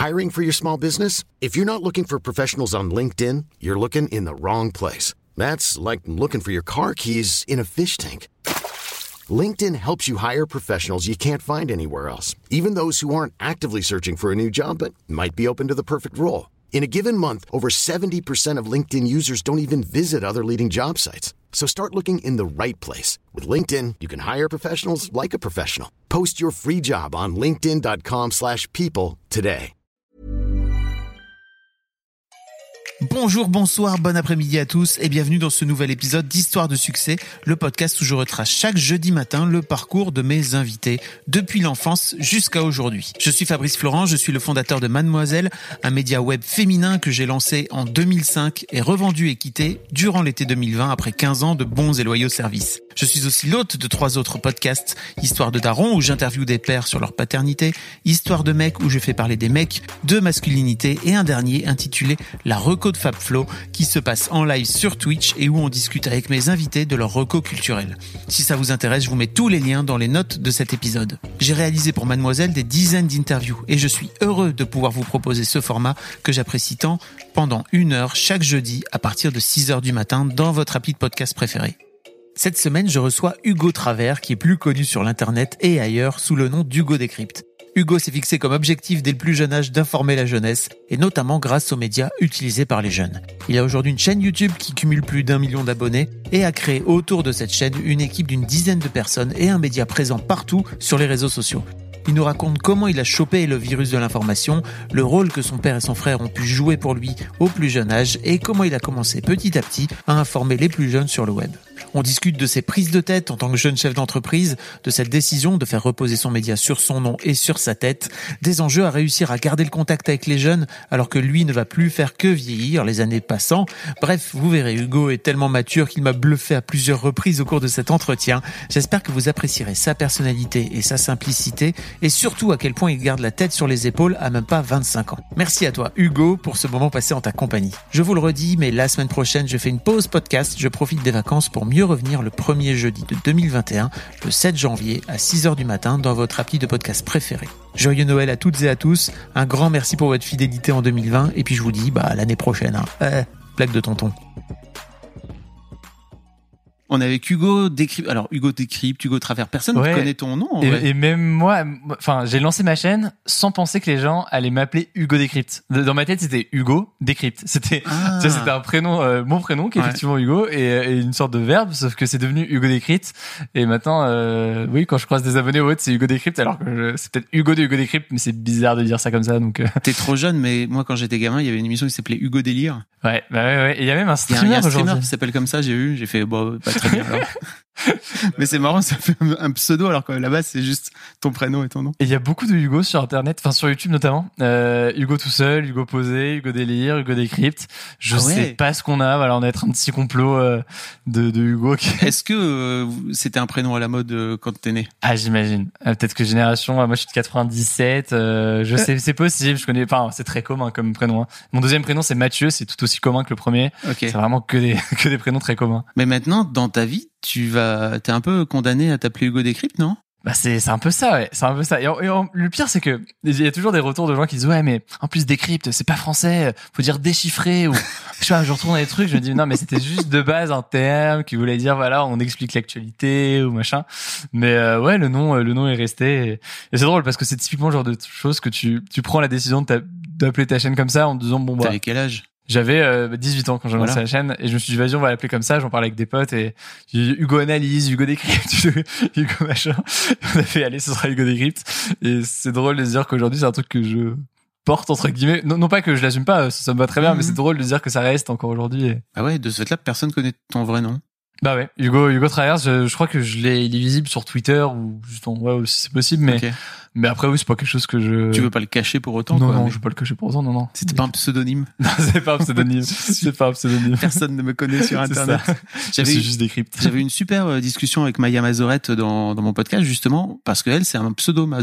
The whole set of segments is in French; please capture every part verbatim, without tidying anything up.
Hiring for your small business? If you're not looking for professionals on LinkedIn, you're looking in the wrong place. That's like looking for your car keys in a fish tank. LinkedIn helps you hire professionals you can't find anywhere else, even those who aren't actively searching for a new job but might be open to the perfect role. In a given month, over seventy percent of LinkedIn users don't even visit other leading job sites. So start looking in the right place. With LinkedIn, you can hire professionals like a professional. Post your free job on linkedin.com slash people today. Bonjour, bonsoir, bon après-midi à tous et bienvenue dans ce nouvel épisode d'Histoire de succès, le podcast où je retrace chaque jeudi matin le parcours de mes invités depuis l'enfance jusqu'à aujourd'hui. Je suis Fabrice Florent, je suis le fondateur de Mademoiselle, un média web féminin que j'ai lancé en deux mille cinq et revendu et quitté durant l'été deux mille vingt après quinze ans de bons et loyaux services. Je suis aussi l'hôte de trois autres podcasts, Histoire de Daron où j'interviewe des pères sur leur paternité, Histoire de Mec où je fais parler des mecs, de masculinité et un dernier intitulé La Reco de Fabflo qui se passe en live sur Twitch et où on discute avec mes invités de leur reco culturel. Si ça vous intéresse, je vous mets tous les liens dans les notes de cet épisode. J'ai réalisé pour Mademoiselle des dizaines d'interviews et je suis heureux de pouvoir vous proposer ce format que j'apprécie tant pendant une heure chaque jeudi à partir de six heures du matin dans votre appli de podcast préféré. Cette semaine, je reçois Hugo Travers qui est plus connu sur l'internet et ailleurs sous le nom d'Hugo Décrypte. Hugo s'est fixé comme objectif dès le plus jeune âge d'informer la jeunesse, et notamment grâce aux médias utilisés par les jeunes. Il a aujourd'hui une chaîne YouTube qui cumule plus d'un million d'abonnés et a créé autour de cette chaîne une équipe d'une dizaine de personnes et un média présent partout sur les réseaux sociaux. Il nous raconte comment il a chopé le virus de l'information, le rôle que son père et son frère ont pu jouer pour lui au plus jeune âge et comment il a commencé petit à petit à informer les plus jeunes sur le web. On discute de ses prises de tête en tant que jeune chef d'entreprise, de cette décision de faire reposer son média sur son nom et sur sa tête, des enjeux à réussir à garder le contact avec les jeunes alors que lui ne va plus faire que vieillir les années passant. Bref, vous verrez, Hugo est tellement mature qu'il m'a bluffé à plusieurs reprises au cours de cet entretien. J'espère que vous apprécierez sa personnalité et sa simplicité et surtout à quel point il garde la tête sur les épaules à même pas vingt-cinq ans. Merci à toi, Hugo, pour ce moment passé en ta compagnie. Je vous le redis, mais la semaine prochaine, je fais une pause podcast. Je profite des vacances pour mieux revenir le premier jeudi de deux mille vingt et un, le sept janvier à six heures du matin dans votre appli de podcast préféré. Joyeux Noël à toutes et à tous. Un grand merci pour votre fidélité en deux mille vingt et puis je vous dis bah à l'année prochaine. Hein. Euh, blague de tonton. On est avec Hugo Décrypte. Alors, Hugo Décrypte, Hugo Travers. Personne ne ouais. connaît ton nom. En et, vrai. et même moi, enfin, j'ai lancé ma chaîne sans penser que les gens allaient m'appeler Hugo Décrypte. Dans ma tête, c'était Hugo Décrypte. C'était, ah. tu vois, c'était un prénom, euh, mon prénom, qui est ouais. effectivement Hugo, et, et une sorte de verbe, sauf que c'est devenu Hugo Décrypte. Et maintenant, euh, oui, quand je croise des abonnés ou autres, c'est Hugo Décrypte, alors que je, c'est peut-être Hugo de Hugo Décrypte, mais c'est bizarre de dire ça comme ça, donc. Euh... T'es trop jeune, mais moi, quand j'étais gamin, il y avait une émission qui s'appelait Hugo Délire. Ouais, bah ouais, ouais. Et il y a même un streamer, il y a un aujourd'hui. streamer qui s'appelle comme ça, j'ai vu, j'ai fait, bon, pas très bien, alors. Mais c'est marrant, ça fait un pseudo alors que là-bas c'est juste ton prénom et ton nom. Et il y a beaucoup de Hugo sur internet, enfin sur YouTube notamment. Euh, Hugo tout seul, Hugo posé, Hugo délire, Hugo décrypte. Je ah ouais. sais pas ce qu'on a. Voilà, on a être un petit complot euh, de, de Hugo. Qui... Est-ce que euh, c'était un prénom à la mode euh, quand t'es né? Ah j'imagine. Euh, peut-être que génération. Euh, moi je suis de quatre-vingt-dix-sept. Euh, je sais, c'est possible. Je connais. Enfin c'est très commun comme prénom. Hein. Mon deuxième prénom c'est Mathieu. C'est tout aussi commun que le premier. Okay. C'est vraiment que des que des prénoms très communs. Mais maintenant dans ta vie tu vas, t'es un peu condamné à t'appeler Hugo Décrypte, non? Bah c'est c'est un peu ça, ouais. C'est un peu ça. Et, et le pire c'est que il y a toujours des retours de gens qui disent ouais mais en plus Décrypte c'est pas français, faut dire déchiffrer ou je sais pas. Je retourne dans les trucs, je me dis non mais c'était juste de base un terme qui voulait dire voilà on explique l'actualité ou machin. Mais euh, ouais le nom le nom est resté et, et c'est drôle parce que c'est typiquement le genre de choses que tu tu prends la décision de d'appeler ta chaîne comme ça en te disant bon bah. T'avais quel âge? J'avais euh, dix-huit ans quand j'ai lancé voilà. la chaîne et je me suis dit vas-y on va l'appeler comme ça, j'en parlais avec des potes et j'ai dit Hugo Analyse, Hugo Décrypte, Hugo machin. On a fait allez ce sera Hugo Décrypte et c'est drôle de se dire qu'aujourd'hui c'est un truc que je porte entre guillemets, non, non pas que je l'assume pas, ça, ça me va très bien, mmh. mais c'est drôle de se dire que ça reste encore aujourd'hui. Et... Ah ouais, de ce fait-là personne connaît ton vrai nom. Bah ouais, Hugo Hugo Travers, je, je crois que je l'ai il est visible sur Twitter ou juste en ouais si c'est possible mais okay. mais après oui, c'est pas quelque chose que je Tu veux pas le cacher pour autant Non quoi, non, mais... je veux pas le cacher pour autant, non non. C'était pas un pseudonyme. Non, c'est pas un pseudonyme. c'est pas un pseudonyme. Personne ne me connaît sur internet. J'avais juste Décrypte. J'avais une super discussion avec Maya Mazorette dans dans mon podcast justement parce que elle c'est un pseudo Mazorette.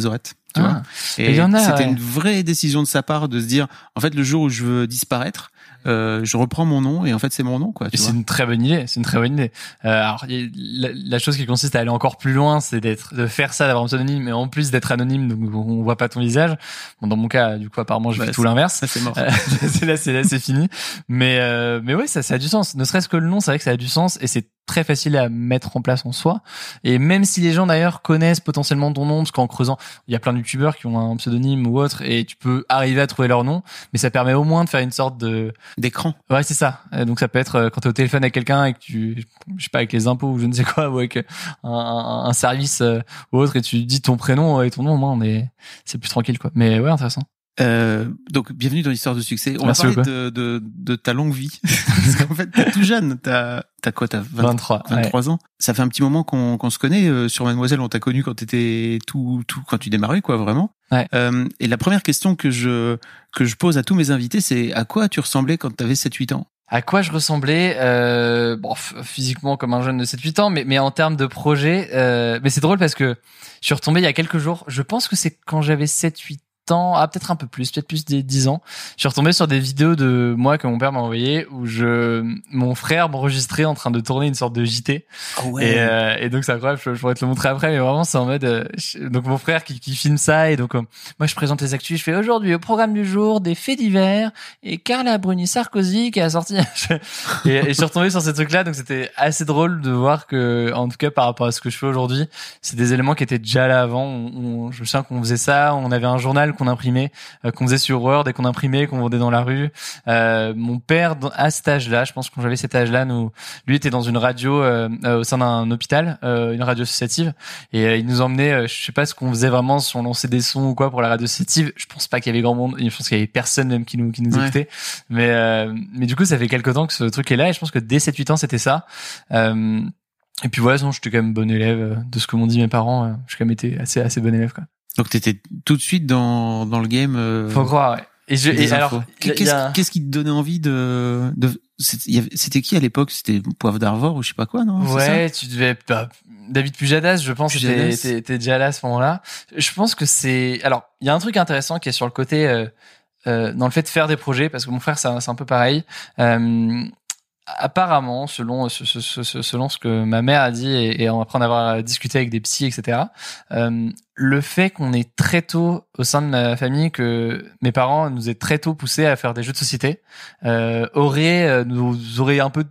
Tu Ah. vois. Et il y en a, c'était ouais. une vraie décision de sa part de se dire, en fait, le jour où je veux disparaître, euh, je reprends mon nom et en fait, c'est mon nom, quoi. Et Tu c'est vois. une très bonne idée. C'est une très bonne idée. Euh, alors, y a- la, la chose qui consiste à aller encore plus loin, c'est d'être, de faire ça, d'avoir un pseudonyme, mais en plus d'être anonyme, donc on voit pas ton visage. Bon, dans mon cas, du coup, apparemment, je Bah, fais tout l'inverse. Ça, c'est mort. Euh, c'est là, c'est là, c'est fini. Mais, euh, mais ouais, ça, ça a du sens. Ne serait-ce que le nom, c'est vrai que ça a du sens et c'est très facile à mettre en place en soi. Et même si les gens d'ailleurs connaissent potentiellement ton nom, parce qu'en creusant, il y a plein de youtubeurs qui ont un pseudonyme ou autre, et tu peux arriver à trouver leur nom, mais ça permet au moins de faire une sorte de D'écran. ouais, c'est ça. Euh, Donc ça peut être euh, quand t'es au téléphone avec quelqu'un et que tu, je sais pas, avec les impôts ou je ne sais quoi, ou avec euh, un, un, un service euh, ou autre, et tu dis ton prénom et ton nom, au moins on est, c'est plus tranquille, quoi. Mais ouais, intéressant. Euh, donc, bienvenue dans l'histoire de succès. On Merci va parler beaucoup. de, de, de ta longue vie. Parce qu'en fait, t'es tout jeune. T'as, t'as quoi? T'as vingt, vingt-trois. vingt-trois ans. Ça fait un petit moment qu'on, qu'on se connaît. Euh, sur Mademoiselle, on t'a connu quand t'étais tout, tout, quand tu démarrais, quoi, vraiment. Ouais. Euh, et la première question que je, que je pose à tous mes invités, c'est à quoi tu ressemblais quand t'avais sept huit ans? À quoi je ressemblais euh, bon, f- physiquement comme un jeune de sept huit ans, mais, mais en termes de projet, euh, mais c'est drôle parce que je suis retombé il y a quelques jours. Je pense que c'est quand j'avais sept huit ans, ah peut-être un peu plus, peut-être plus des dix ans. Je suis retombé sur des vidéos de moi que mon père m'a envoyé où je, mon frère m'enregistrait en train de tourner une sorte de J T. Oh Et, euh, et donc c'est incroyable, je, je pourrais te le montrer après, mais vraiment c'est en mode euh, je- donc mon frère qui, qui filme ça, et donc euh, moi je présente les actus, je fais aujourd'hui au programme du jour des faits divers et Carla Bruni Sarkozy qui a sorti et, et je suis retombé sur ces trucs là, donc c'était assez drôle de voir que en tout cas par rapport à ce que je fais aujourd'hui, c'est des éléments qui étaient déjà là avant. On, on, je me souviens qu'on faisait ça, on avait un journal qu'on imprimait, euh, qu'on faisait sur Word et qu'on imprimait, qu'on vendait dans la rue. Euh, mon père à cet âge-là, je pense que quand j'avais cet âge-là, nous, lui était dans une radio euh, euh, au sein d'un hôpital, euh, une radio associative, et euh, il nous emmenait, euh, je sais pas ce qu'on faisait vraiment, si on lançait des sons ou quoi pour la radio associative. Je pense pas qu'il y avait grand monde, je pense qu'il y avait personne même qui nous qui nous Ouais. écoutait. Mais euh, mais du coup, ça fait quelques temps que ce truc est là, et je pense que dès sept huit ans, c'était ça. Euh, et puis voilà, sinon j'étais quand même bon élève, euh, de ce que m'ont dit mes parents. Euh, j'ai quand même été assez assez bon élève, quoi. Donc, t'étais tout de suite dans, dans le game. Euh, Faut croire, ouais. Et je, des et infos. alors, il y a- qu'est-ce, il y a- qu'est-ce qui te donnait envie de, de, c'était, il y avait- c'était qui à l'époque? C'était Poivre d'Arvor ou je sais pas quoi, non? C'est ouais, tu devais, bah, David Pujadas, je pense, Pujadas. que t'es, t'es, t'es déjà là à ce moment-là. Je pense que c'est, alors, il y a un truc intéressant qui est sur le côté, euh, euh, dans le fait de faire des projets, parce que mon frère, c'est un, c'est un peu pareil. Euh, apparemment, selon, ce- ce- ce- selon ce que ma mère a dit, et, et après en avoir discuté avec des psys, et cetera, euh, le fait qu'on ait très tôt, au sein de ma famille, que mes parents nous aient très tôt poussés à faire des jeux de société, euh, aurait, euh, nous aurait un peu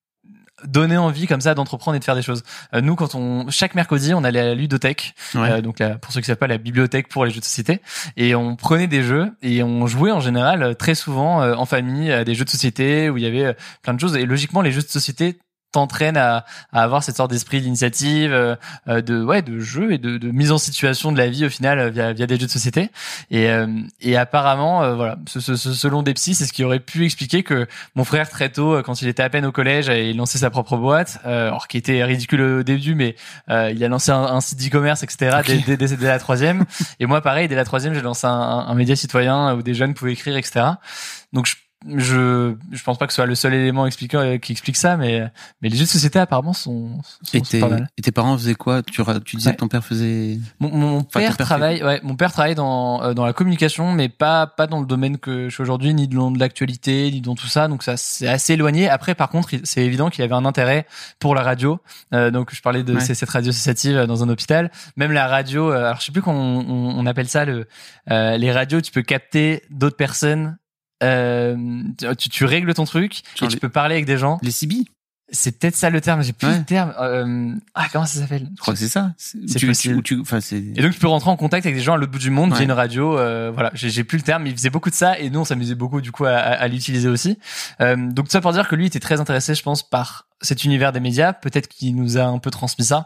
donné envie comme ça d'entreprendre et de faire des choses. Euh, nous, quand on, chaque mercredi, on allait à la ludothèque, ça? Ouais. euh, donc la, pour ceux qui savent pas, la bibliothèque pour les jeux de société, et on prenait des jeux et on jouait en général euh, très souvent euh, en famille à des jeux de société où il y avait euh, plein de choses, et logiquement les jeux de société t'entraînent à, à avoir cette sorte d'esprit d'initiative, euh, euh, de ouais, de jeu et de, de mise en situation de la vie au final euh, via via des jeux de société. Et euh, et apparemment euh, voilà, ce, ce, ce- selon des psys, c'est ce qui aurait pu expliquer que mon frère très tôt, euh, quand il était à peine au collège, il lançait sa propre boîte, euh, alors qui était ridicule au début, mais euh, il a lancé un, un site d'e-commerce, et cetera. Ok. Dès, dès, dès, dès la troisième. Et moi pareil, dès la troisième, j'ai lancé un, un, un média citoyen où des jeunes pouvaient écrire, et cetera. Donc je je je pense pas que ce soit le seul élément expliquant euh, qui explique ça, mais mais les jeux de société apparemment sont, sont, Et, sont tes, pas mal. et tes parents faisaient quoi? Tu, ra- tu disais Ouais. que ton père faisait... Mon, mon Enfin, ton père père travaille, ouais, mon père travaille dans euh, dans la communication, mais pas pas dans le domaine que je suis aujourd'hui, ni dans de l'actualité, ni dans tout ça. Donc ça c'est assez éloigné. Après, par contre, il- c'est évident qu'il avait un intérêt pour la radio. Euh, donc je parlais de Ouais. c'est cette radio associative euh, dans un hôpital. Même la radio, euh, alors je sais plus comment on, on, on appelle ça, le euh, les radios. Tu peux capter d'autres personnes. Euh, tu, tu règles ton truc Genre et tu les- peux parler avec des gens. Les C B? C'est peut-être ça le terme. J'ai plus Ouais. le terme. Euh, ah comment ça s'appelle? Je crois que c'est ça. C'est, C'est tu, possible. tu, tu, enfin, c'est... Et donc, tu peux rentrer en contact avec des gens à l'autre bout du monde Ouais. via une radio. Euh, voilà, j'ai, j'ai plus le terme, mais il faisait beaucoup de ça, et nous, on s'amusait beaucoup du coup à, à, à l'utiliser aussi. Euh, donc, tout ça pour dire que lui était très intéressé, je pense, par cet univers des médias. Peut-être qu'il nous a un peu transmis ça.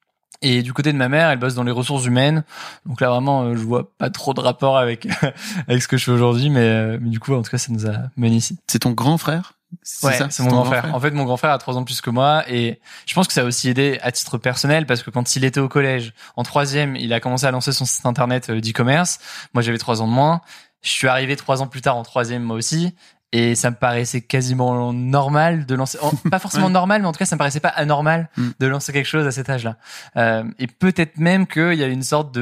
Et du côté de ma mère, elle bosse dans les ressources humaines. Donc là, vraiment, euh, je vois pas trop de rapport avec avec ce que je fais aujourd'hui, mais, euh, mais du coup, en tout cas, ça nous a mené ici. C'est ton grand frère? C'est Ouais, ça? c'est mon ton grand frère. En fait, mon grand frère a trois ans de plus que moi, et je pense que ça a aussi aidé à titre personnel, parce que quand il était au collège, en troisième, il a commencé à lancer son site internet euh, d'e-commerce. Moi, j'avais trois ans de moins. Je suis arrivé trois ans plus tard en troisième, moi aussi. Et ça me paraissait quasiment normal de lancer, en- pas forcément Ouais. normal, mais en tout cas, ça me paraissait pas anormal Mm. de lancer quelque chose à cet âge-là. Euh, et peut-être même qu'il y a une sorte de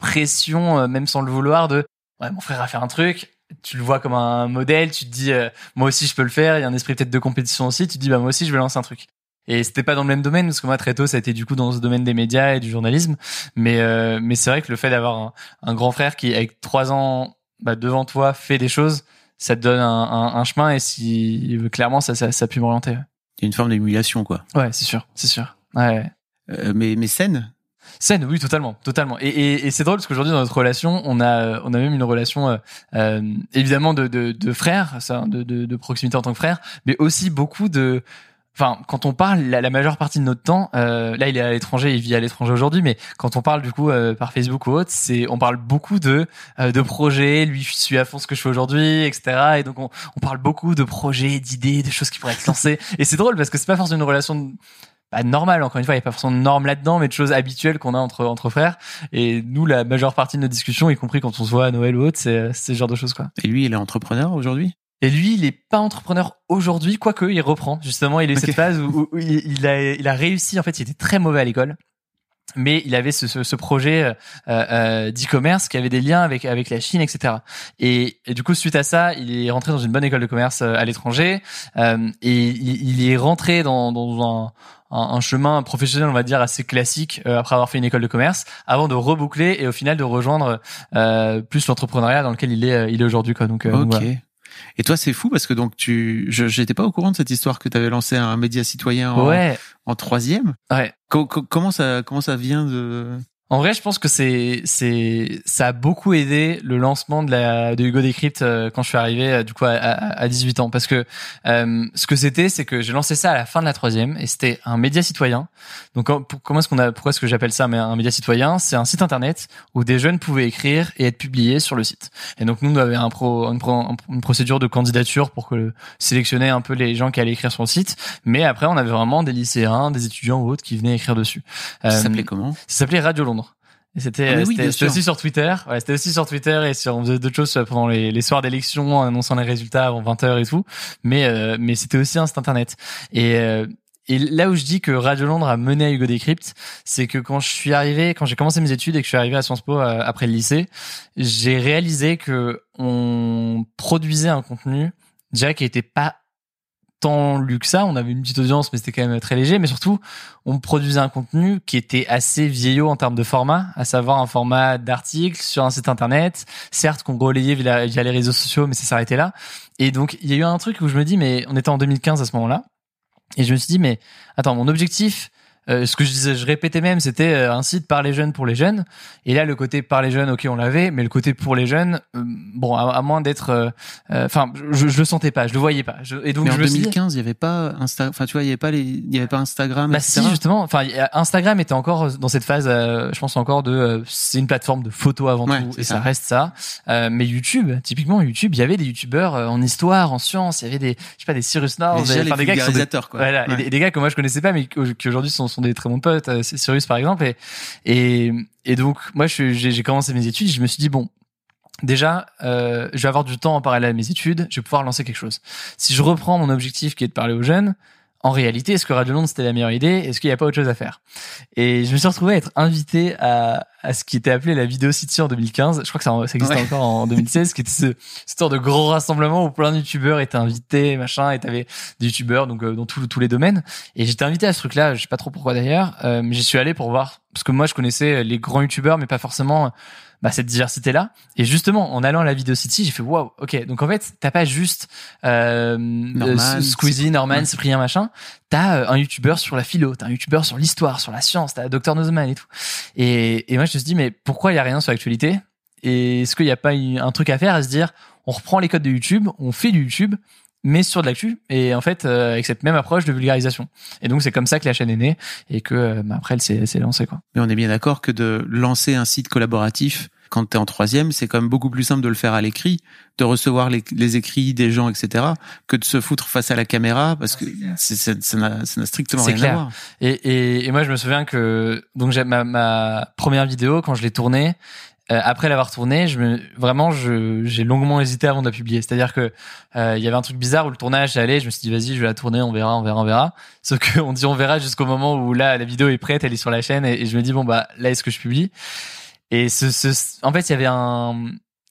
pression, euh, même sans le vouloir, de ouais, mon frère a fait un truc. Tu le vois comme un modèle, tu te dis euh, moi aussi je peux le faire, il y a un esprit peut-être de compétition aussi, tu te dis bah moi aussi je vais lancer un truc. Et c'était pas dans le même domaine parce que moi très tôt ça a été du coup dans ce domaine des médias et du journalisme, mais euh, mais c'est vrai que le fait d'avoir un, un grand frère qui avec trois ans bah, devant toi fait des choses, ça te donne un, un, un chemin et si clairement ça ça, ça a pu m'orienter. Ouais. Il y a une forme d'émulation quoi. Ouais, c'est sûr, c'est sûr. Ouais. Euh, mais mais saine. Saine, oui, totalement, totalement. Et, et, et c'est drôle parce qu'aujourd'hui dans notre relation, on a, on a même une relation euh, euh, évidemment de, de, de frères, ça, de, de, de proximité en tant que frère, mais aussi beaucoup de. Enfin, quand on parle, la, la majeure partie de notre temps, euh, là, il est à l'étranger, il vit à l'étranger aujourd'hui, mais quand on parle du coup euh, par Facebook ou autre, c'est, on parle beaucoup de euh, de projets. Lui, je suis à fond ce que je fais aujourd'hui, et cetera. Et donc, on, on parle beaucoup de projets, d'idées, de choses qui pourraient être lancées. Et c'est drôle parce que c'est pas forcément une relation. De, Bah, normal, encore une fois, il n'y a pas forcément de normes là-dedans, mais de choses habituelles qu'on a entre entre frères. Et nous, la majeure partie de nos discussions, y compris quand on se voit à Noël ou autre, c'est c'est ce genre de choses, quoi. Et lui, il est entrepreneur aujourd'hui? Et lui, il est pas entrepreneur aujourd'hui, quoique il reprend. Justement, il est okay. Cette phase où, où il, il a il a réussi. En fait, il était très mauvais à l'école. Mais il avait ce, ce, ce projet euh, euh, d'e-commerce qui avait des liens avec avec la Chine, et cetera. Et, et du coup, suite à ça, il est rentré dans une bonne école de commerce à l'étranger euh, et il, il est rentré dans, dans un, un, un chemin professionnel, on va dire, assez classique euh, après avoir fait une école de commerce, avant de reboucler et au final de rejoindre euh, plus l'entrepreneuriat dans lequel il est il est aujourd'hui, quoi. Donc, euh, ok. donc voilà. Et toi, c'est fou parce que donc tu, je, j'étais pas au courant de cette histoire que tu avais lancé un média citoyen en, ouais. en troisième. Ouais. Co- co- comment ça, comment ça vient de... En vrai, je pense que c'est c'est ça a beaucoup aidé le lancement de la de Hugo Décrypte euh, quand je suis arrivé euh, du coup à, à, à dix-huit ans, parce que euh, ce que c'était, c'est que j'ai lancé ça à la fin de la troisième et c'était un média citoyen. Donc pour, comment est-ce qu'on a pourquoi est-ce que j'appelle ça mais un média citoyen? C'est un site internet où des jeunes pouvaient écrire et être publiés sur le site. Et donc nous on avait un pro une, pro, une procédure de candidature pour que le, sélectionner un peu les gens qui allaient écrire sur le site. Mais après on avait vraiment des lycéens, des étudiants ou autres qui venaient écrire dessus. Ça euh, s'appelait comment? Ça s'appelait Radio Londres. Et c'était, ah oui, c'était, c'était aussi sur Twitter. Ouais, c'était aussi sur Twitter et sur, on faisait d'autres choses pendant les, les soirs d'élection, en annonçant les résultats avant vingt heures et tout. Mais, euh, mais c'était aussi un site internet. Et, euh, et là où je dis que Radio Londres a mené à Hugo Décrypte, c'est que quand je suis arrivé, quand j'ai commencé mes études et que je suis arrivé à Sciences Po euh, après le lycée, j'ai réalisé que on produisait un contenu, déjà qui était pas tant lu que ça. On avait une petite audience, mais c'était quand même très léger. Mais surtout, on produisait un contenu qui était assez vieillot en termes de format, à savoir un format d'article sur un site internet, certes qu'on relayait via, via les réseaux sociaux, mais ça s'arrêtait là. Et donc, il y a eu un truc où je me dis, mais on était en deux mille quinze à ce moment-là, et je me suis dit, mais attends, mon objectif, Euh, ce que je disais, je répétais même, c'était euh, un site par les jeunes pour les jeunes. Et là, le côté par les jeunes, ok, on l'avait, mais le côté pour les jeunes, euh, bon, à, à moins d'être, enfin, euh, euh, je, je le sentais pas, je le voyais pas. Je, et donc, mais en je deux mille quinze, il y avait pas Insta, enfin, tu vois, il y avait pas les, il y avait pas Instagram. Bah et cetera. si, justement. Enfin, Instagram était encore dans cette phase, euh, je pense encore de, euh, c'est une plateforme de photos avant ouais, tout, et ça. ça reste ça. Euh, mais YouTube, typiquement YouTube, il y avait des YouTubeurs euh, en histoire, en sciences, il y avait des, je sais pas, des Cyrus North, des, des, des gars qui sont des, quoi. voilà, ouais. et des, des gars que moi je connaissais pas, mais qui aujourd'hui sont, sont des très bons potes. C'est Cyrus par exemple, et et et donc moi je j'ai, j'ai commencé mes études, je me suis dit bon, déjà euh, je vais avoir du temps en parallèle à mes études, je vais pouvoir lancer quelque chose. Si je reprends mon objectif qui est de parler aux jeunes, en réalité, est-ce que Radio Londres c'était la meilleure idée? Est-ce qu'il n'y a pas autre chose à faire? Et je me suis retrouvé à être invité à, à ce qui était appelé la Vidéo City en deux mille quinze. Je crois que ça, ça existait ouais. encore en deux mille seize, qui était ce, ce genre de gros rassemblement où plein de youtubeurs étaient invités, machin, et t'avais des youtubeurs donc euh, dans tous tous les domaines. Et j'étais invité à ce truc-là, je sais pas trop pourquoi d'ailleurs, euh, mais j'y suis allé pour voir, parce que moi je connaissais les grands youtubeurs, mais pas forcément bah, cette diversité-là. Et justement, en allant à la Video City, j'ai fait waouh, ok. Donc en fait, t'as pas juste euh, Norman, Squeezie, Norman, ouais. Cyprien, machin. T'as un youtubeur sur la philo, t'as un youtubeur sur l'histoire, sur la science, t'as docteur Nozman et tout. Et, et moi, je me suis dit, mais pourquoi il y a rien sur l'actualité? Et est-ce qu'il y a pas un truc à faire, à se dire, on reprend les codes de YouTube, on fait du YouTube, mais sur de l'actu, et en fait euh, avec cette même approche de vulgarisation. Et donc c'est comme ça que la chaîne est née, et que euh, bah, après elle s'est, elle s'est lancée, quoi. Mais on est bien d'accord que de lancer un site collaboratif quand t'es en troisième, c'est quand même beaucoup plus simple de le faire à l'écrit, de recevoir les, les écrits des gens, et cetera, que de se foutre face à la caméra, parce que c'est, c'est, ça, n'a, ça n'a strictement c'est rien clair. à voir. Et, et, et moi je me souviens que donc j'ai ma, ma première vidéo quand je l'ai tournée. Euh, après l'avoir tourné, je me, vraiment, je, j'ai longuement hésité avant de la publier. C'est-à-dire que euh, il y avait un truc bizarre où le tournage allait. Je me suis dit vas-y, je vais la tourner, on verra, on verra, on verra. Sauf que on dit on verra jusqu'au moment où là la vidéo est prête, elle est sur la chaîne, et, et je me dis bon bah là est-ce que je publie? Et ce, ce, en fait, il y avait un,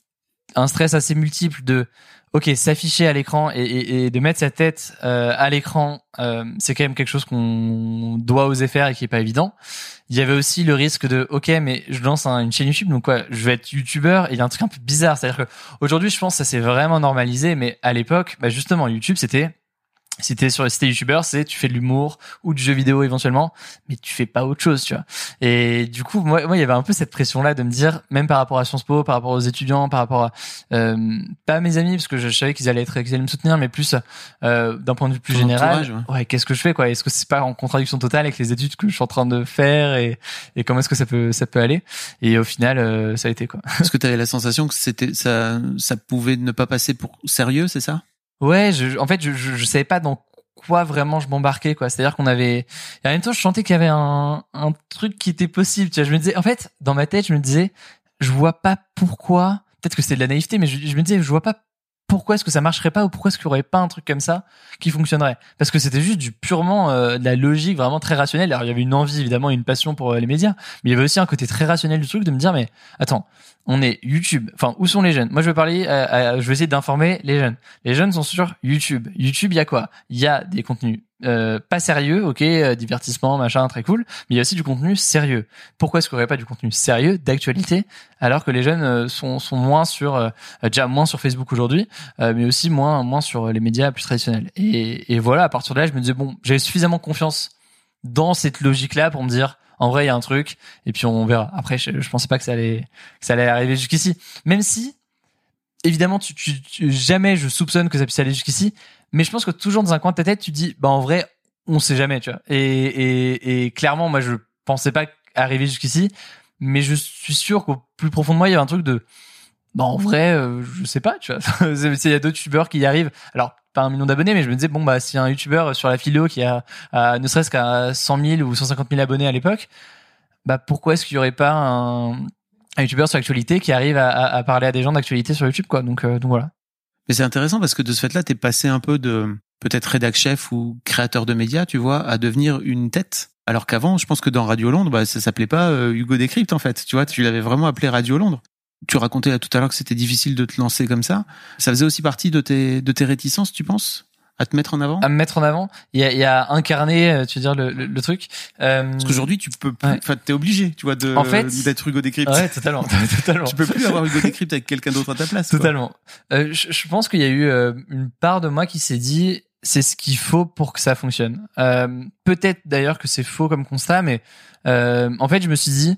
un stress assez multiple de, ok, s'afficher à l'écran et, et, et de mettre sa tête euh, à l'écran, euh, c'est quand même quelque chose qu'on doit oser faire et qui est pas évident. Il y avait aussi le risque de, ok, mais je lance un, une chaîne YouTube, donc quoi, je vais être youtubeur. Et il y a un truc un peu bizarre, c'est-à-dire que aujourd'hui, je pense que ça s'est vraiment normalisé, mais à l'époque, bah justement, YouTube, c'était Si t'es sur, si t'es youtubeur, c'est tu fais de l'humour ou du jeu vidéo éventuellement, mais tu fais pas autre chose, tu vois. Et du coup, moi, moi, il y avait un peu cette pression-là de me dire, même par rapport à Sciences Po, par rapport aux étudiants, par rapport à euh, pas à mes amis, parce que je, je savais qu'ils allaient être, qu'ils allaient me soutenir, mais plus euh, d'un point de vue plus Ton général. entourage, ouais. Ouais, qu'est-ce que je fais, quoi? Est-ce que c'est pas en contradiction totale avec les études que je suis en train de faire et, et comment est-ce que ça peut, ça peut aller? Et au final, euh, ça a été quoi. Est-ce que tu avais la sensation que c'était ça, ça pouvait ne pas passer pour sérieux, c'est ça? Ouais, je, en fait, je, je, je savais pas dans quoi vraiment je m'embarquais, quoi. C'est-à-dire qu'on avait, et en même temps, je sentais qu'il y avait un, un truc qui était possible, tu vois. Je me disais, en fait, dans ma tête, je me disais, je vois pas pourquoi, peut-être que c'est de la naïveté, mais je, je me disais, je vois pas pourquoi est-ce que ça marcherait pas ou pourquoi est-ce qu'il y aurait pas un truc comme ça qui fonctionnerait. Parce que c'était juste du purement euh, de la logique vraiment très rationnelle. Alors, il y avait une envie, évidemment, une passion pour euh, les médias, mais il y avait aussi un côté très rationnel du truc de me dire, mais attends, on est YouTube. Enfin, où sont les jeunes? Moi, je vais parler, euh, euh, je vais essayer d'informer les jeunes. Les jeunes sont sur YouTube. YouTube, il y a quoi? Il y a des contenus euh, pas sérieux, ok, euh, divertissement, machin, très cool, mais il y a aussi du contenu sérieux. Pourquoi est-ce qu'il n'y aurait pas du contenu sérieux, d'actualité, alors que les jeunes euh, sont, sont moins sur, euh, déjà moins sur Facebook aujourd'hui, euh, mais aussi moins, moins sur les médias plus traditionnels. Et, et voilà, à partir de là, je me disais, bon, j'avais suffisamment confiance dans cette logique-là pour me dire, en vrai, il y a un truc, et puis on verra. Après, je, je pensais pas que ça allait, que ça allait arriver jusqu'ici. Même si, évidemment, tu, tu, tu, jamais je soupçonne que ça puisse aller jusqu'ici, mais je pense que toujours dans un coin de ta tête, tu te dis, bah, en vrai, on sait jamais, tu vois. Et, et, et clairement, moi, je pensais pas arriver jusqu'ici, mais je suis sûr qu'au plus profond de moi, il y a un truc de, bah, en vrai, euh, je sais pas, tu vois. Il y a d'autres youtubeurs qui y arrivent. Alors, pas un million d'abonnés, mais je me disais, bon, bah, s'il y a un youtubeur sur la philo qui a, a ne serait-ce qu'à cent mille ou cent cinquante mille abonnés à l'époque, bah, pourquoi est-ce qu'il y aurait pas un, un youtubeur sur l'actualité qui arrive à, à, à parler à des gens d'actualité sur YouTube, quoi. Donc, euh, donc voilà. Mais c'est intéressant parce que de ce fait-là, t'es passé un peu de peut-être rédac chef ou créateur de médias, tu vois, à devenir une tête. Alors qu'avant, je pense que dans Radio Londres, bah, ça s'appelait pas euh, Hugo Décrypte, en fait. Tu vois, tu l'avais vraiment appelé Radio Londres. Tu racontais là tout à l'heure que c'était difficile de te lancer comme ça. Ça faisait aussi partie de tes, de tes réticences, tu penses? À te mettre en avant? À me mettre en avant. Il y a, il y a incarné, tu veux dire, le, le, le truc. Euh... Parce qu'aujourd'hui, tu peux plus, enfin, ouais. T'es obligé, tu vois, de, en fait, d'être Hugo Décrypte. Ouais, totalement, totalement. Tu peux plus avoir Hugo Décrypte avec quelqu'un d'autre à ta place. Totalement. Euh, je, je pense qu'il y a eu euh, une part de moi qui s'est dit, c'est ce qu'il faut pour que ça fonctionne. Euh, peut-être d'ailleurs que c'est faux comme constat, mais euh, en fait, je me suis dit,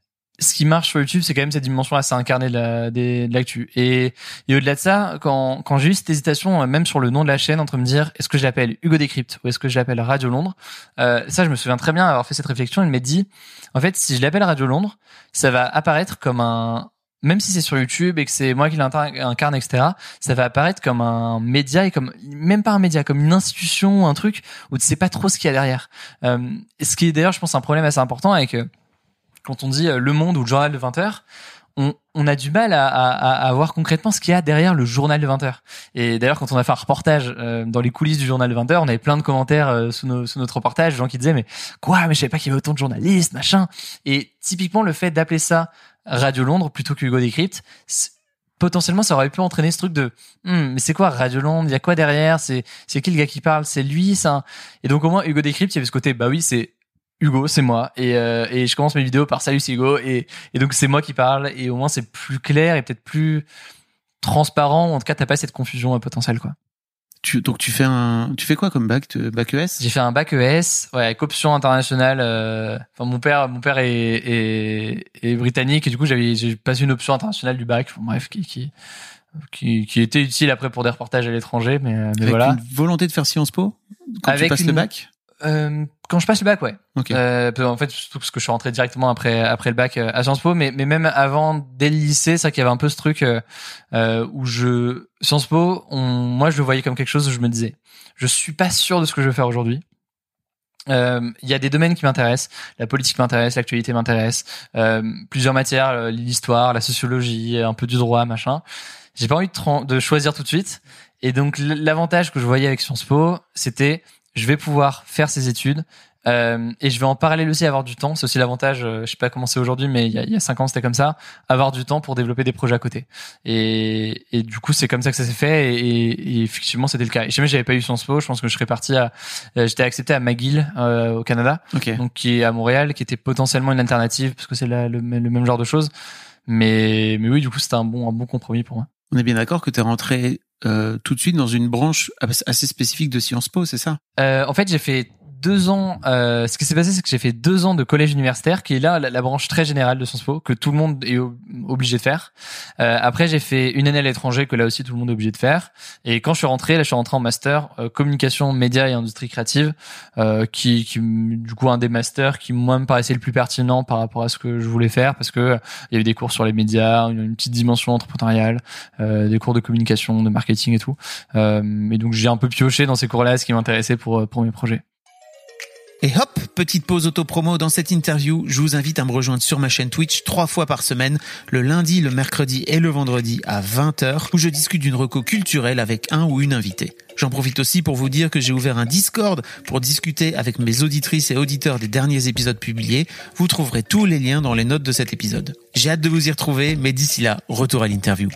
ce qui marche sur YouTube, c'est quand même cette dimension assez incarnée de, la, des, de l'actu. Et, et au-delà de ça, quand, quand j'ai eu cette hésitation, même sur le nom de la chaîne, entre me dire, est-ce que je l'appelle Hugo Décrypte ou est-ce que je l'appelle Radio Londres, euh, ça, je me souviens très bien avoir fait cette réflexion. Il m'a dit, en fait, si je l'appelle Radio Londres, ça va apparaître comme un, même si c'est sur YouTube et que c'est moi qui l'incarne, et cetera, ça va apparaître comme un média et comme, même pas un média, comme une institution, un truc où tu sais pas trop ce qu'il y a derrière. Euh, ce qui est d'ailleurs, je pense, un problème assez important avec, quand on dit Le Monde ou le journal de vingt heures, on, on a du mal à, à, à voir concrètement ce qu'il y a derrière le journal de vingt heures. Et d'ailleurs, quand on a fait un reportage euh, dans les coulisses du journal de vingt heures, on avait plein de commentaires euh, sous, nos, sous notre reportage, gens qui disaient mais quoi, mais je savais pas qu'il y avait autant de journalistes, machin. Et typiquement, le fait d'appeler ça Radio Londres plutôt que Hugo Décrypte, potentiellement, ça aurait pu entraîner ce truc de hm, mais c'est quoi Radio Londres? Il y a quoi derrière? C'est c'est qui le gars qui parle? C'est lui, ça. Et donc au moins Hugo Décrypte, il y avait ce côté bah oui, c'est Hugo, c'est moi, et euh, et je commence mes vidéos par salut, c'est Hugo, et et donc c'est moi qui parle, et au moins c'est plus clair et peut-être plus transparent, ou en tout cas t'as pas cette confusion euh, potentielle, quoi. Tu, donc tu fais un, tu fais quoi comme bac, bac E S? J'ai fait un bac E S, ouais, avec option internationale. Euh, enfin mon père, mon père est, est est britannique, et du coup j'avais j'ai passé une option internationale du bac, enfin, bref, qui qui qui qui était utile après pour des reportages à l'étranger, mais mais avec voilà. Une volonté de faire Sciences Po quand avec tu passes une... le bac? Euh, quand je passe le bac, ouais. Okay. Euh, en fait, surtout parce que je suis rentré directement après après le bac à Sciences Po, mais mais même avant, dès le lycée, c'est vrai qu'il y avait un peu ce truc euh, où je Sciences Po, on, moi je le voyais comme quelque chose où je me disais, je suis pas sûr de ce que je veux faire aujourd'hui. Il euh, y a des domaines qui m'intéressent, la politique m'intéresse, l'actualité m'intéresse, euh, plusieurs matières, l'histoire, la sociologie, un peu du droit, machin. J'ai pas envie de, tra- de choisir tout de suite. Et donc l'avantage que je voyais avec Sciences Po, c'était je vais pouvoir faire ces études. Euh, et je vais en parallèle aussi avoir du temps. C'est aussi l'avantage, euh, je sais pas comment c'est aujourd'hui, mais il y a, il y a cinq ans c'était comme ça, avoir du temps pour développer des projets à côté. Et, et du coup c'est comme ça que ça s'est fait. Et, et, et effectivement c'était le cas. Et si jamais j'avais pas eu Sciences Po, je pense que je serais parti à, euh, j'étais accepté à McGill euh, au Canada, okay. donc qui est à Montréal, qui était potentiellement une alternative parce que c'est la, le, le même genre de choses. Mais mais oui, du coup c'était un bon un bon compromis pour moi. On est bien d'accord que t'es rentré euh, tout de suite dans une branche assez spécifique de Sciences Po, c'est ça? Euh, en fait j'ai fait deux ans, euh, ce qui s'est passé, c'est que j'ai fait deux ans de collège universitaire, qui est là la, la branche très générale de Sciences Po, que tout le monde est ob- obligé de faire. Euh, après, j'ai fait une année à l'étranger, que là aussi tout le monde est obligé de faire. Et quand je suis rentré, là, je suis rentré en master euh, communication, médias et industrie créative, euh, qui, qui, du coup, un des masters qui moi me paraissait le plus pertinent par rapport à ce que je voulais faire, parce que il y avait des cours sur les médias, une, une petite dimension entrepreneuriale, euh, des cours de communication, de marketing et tout. Euh, et donc, j'ai un peu pioché dans ces cours-là, ce qui m'intéressait pour pour mes projets. Et hop, petite pause auto-promo dans cette interview. Je vous invite à me rejoindre sur ma chaîne Twitch trois fois par semaine, le lundi, le mercredi et le vendredi à vingt heures, où je discute d'une reco culturelle avec un ou une invitée. J'en profite aussi pour vous dire que j'ai ouvert un Discord pour discuter avec mes auditrices et auditeurs des derniers épisodes publiés. Vous trouverez tous les liens dans les notes de cet épisode. J'ai hâte de vous y retrouver, mais d'ici là, retour à l'interview.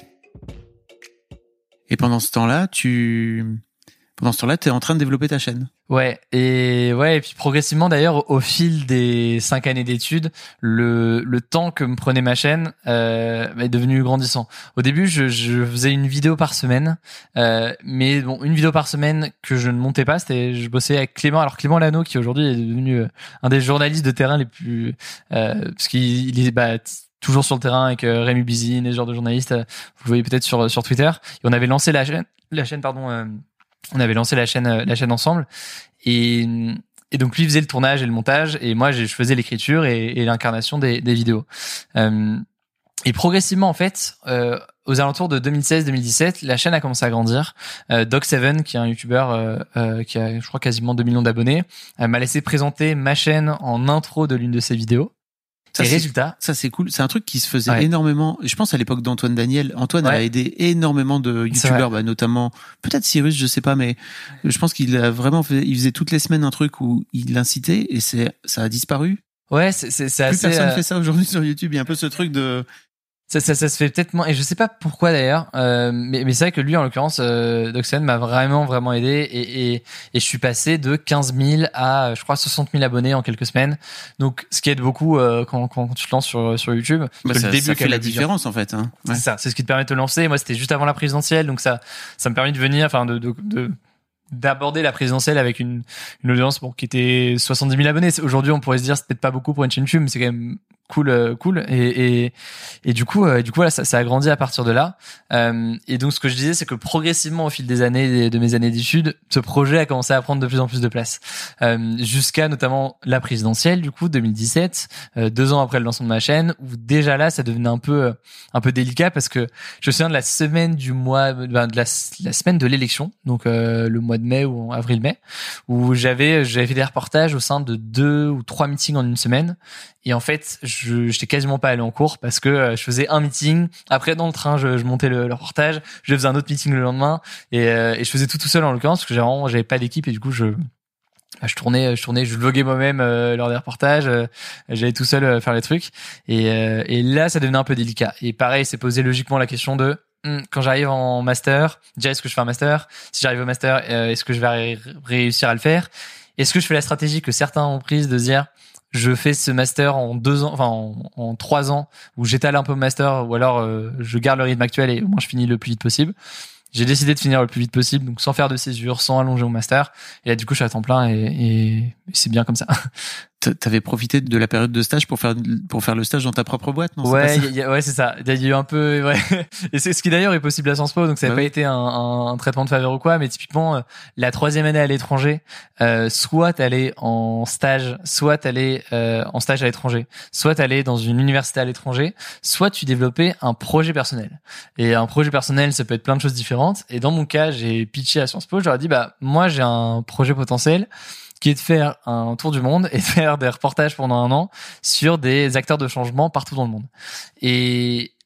Et pendant ce temps-là, tu... Pendant ce temps-là, t'es en train de développer ta chaîne. Ouais, et ouais, et puis progressivement d'ailleurs, au fil des cinq années d'études, le le temps que me prenait ma chaîne euh, est devenu grandissant. Au début, je, je faisais une vidéo par semaine, euh, mais bon, une vidéo par semaine que je ne montais pas. C'était, je bossais avec Clément. Alors Clément Lano, qui aujourd'hui est devenu un des journalistes de terrain les plus, euh, parce qu'il il est bah toujours sur le terrain avec euh, Rémi Bizine, et ce genre de journalistes. Euh, vous le voyez peut-être sur sur Twitter. Et on avait lancé la chaîne, la chaîne pardon. Euh, On avait lancé la chaîne, la chaîne ensemble, et, et donc lui faisait le tournage et le montage, et moi je faisais l'écriture et, et l'incarnation des, des vidéos. Euh, et progressivement en fait, euh, aux alentours de deux mille seize deux mille dix-sept, la chaîne a commencé à grandir. Euh, Doc seven, qui est un youtubeur euh, euh, qui a, je crois, quasiment deux millions d'abonnés, euh, m'a laissé présenter ma chaîne en intro de l'une de ses vidéos. Ça, et c'est, résultat, ça c'est cool. C'est un truc qui se faisait ouais. énormément. Je pense à l'époque d'Antoine Daniel. Antoine ouais. a aidé énormément de youtubeurs, bah, notamment peut-être Cyrus, je sais pas, mais je pense qu'il a vraiment fait. Il faisait toutes les semaines un truc où il incitait et c'est ça a disparu. Ouais, c'est c'est, c'est Plus assez. personne euh... fait ça aujourd'hui sur YouTube. Il y a un peu ce truc de. Ça, ça, ça se fait peut-être moins, et je sais pas pourquoi d'ailleurs, euh, mais, mais c'est vrai que lui, en l'occurrence, euh, Doxen m'a vraiment, vraiment aidé, et, et, et je suis passé de quinze mille à, je crois, soixante mille abonnés en quelques semaines. Donc, ce qui aide beaucoup euh, quand, quand tu te lances sur, sur YouTube. Bah, ça, le début ça fait la plusieurs... différence en fait. Hein. Ouais. C'est ça, c'est ce qui te permet de te lancer. Moi, c'était juste avant la présidentielle, donc ça, ça me permet de venir, enfin, de, de, de d'aborder la présidentielle avec une, une audience bon, qui était soixante-dix mille abonnés. Aujourd'hui, on pourrait se dire c'est peut-être pas beaucoup pour une chaîne YouTube, mais c'est quand même cool, euh, cool. Et, et, et du coup, euh, du coup, voilà, ça, ça a grandi à partir de là. Euh, et donc, ce que je disais, c'est que progressivement, au fil des années, de mes années d'études, ce projet a commencé à prendre de plus en plus de place, euh, jusqu'à notamment la présidentielle, du coup, deux mille dix-sept, euh, deux ans après le lancement de ma chaîne, où déjà là, ça devenait un peu, un peu délicat parce que je me souviens de la semaine du mois, ben, de la, la semaine de l'élection, donc euh, le mois de mai ou avril-mai, où j'avais, j'avais fait des reportages au sein de deux ou trois meetings en une semaine. Et en fait, je j'étais quasiment pas allé en cours parce que euh, je faisais un meeting. Après, dans le train, je, je montais le, le reportage. Je faisais un autre meeting le lendemain et, euh, et je faisais tout tout seul en l'occurrence parce que j'avais vraiment, j'avais pas d'équipe et du coup, je bah, je tournais, je tournais, je vloguais moi-même euh, lors des reportages. Euh, j'allais tout seul euh, faire les trucs et euh, et là, ça devenait un peu délicat. Et pareil, c'est posé logiquement la question de quand j'arrive en master, déjà est-ce que je fais un master? Si j'arrive au master, euh, est-ce que je vais ré- réussir à le faire? Est-ce que je fais la stratégie que certains ont prise de se dire je fais ce master en deux ans, enfin en, en trois ans, où j'étale un peu mon master, ou alors euh, je garde le rythme actuel et au moins je finis le plus vite possible. J'ai décidé de finir le plus vite possible, donc sans faire de césure, sans allonger mon master. Et là, du coup, je suis à temps plein et, et, et c'est bien comme ça. T'avais profité de la période de stage pour faire pour faire le stage dans ta propre boîte, non? Ouais, y a, ouais, c'est ça. Il y a eu un peu, ouais. Et c'est ce qui d'ailleurs est possible à Sciences Po, donc ça n'a bah pas oui. été un, un, un traitement de faveur ou quoi, mais typiquement euh, la troisième année à l'étranger, euh, soit t'allais en stage, soit t'allais euh, en stage à l'étranger, soit t'allais dans une université à l'étranger, soit tu développais un projet personnel. Et un projet personnel, ça peut être plein de choses différentes. Et dans mon cas, j'ai pitché à Sciences Po. Je leur ai dit, bah moi j'ai un projet potentiel qui est de faire un tour du monde et de faire des reportages pendant un an sur des acteurs de changement partout dans le monde. Et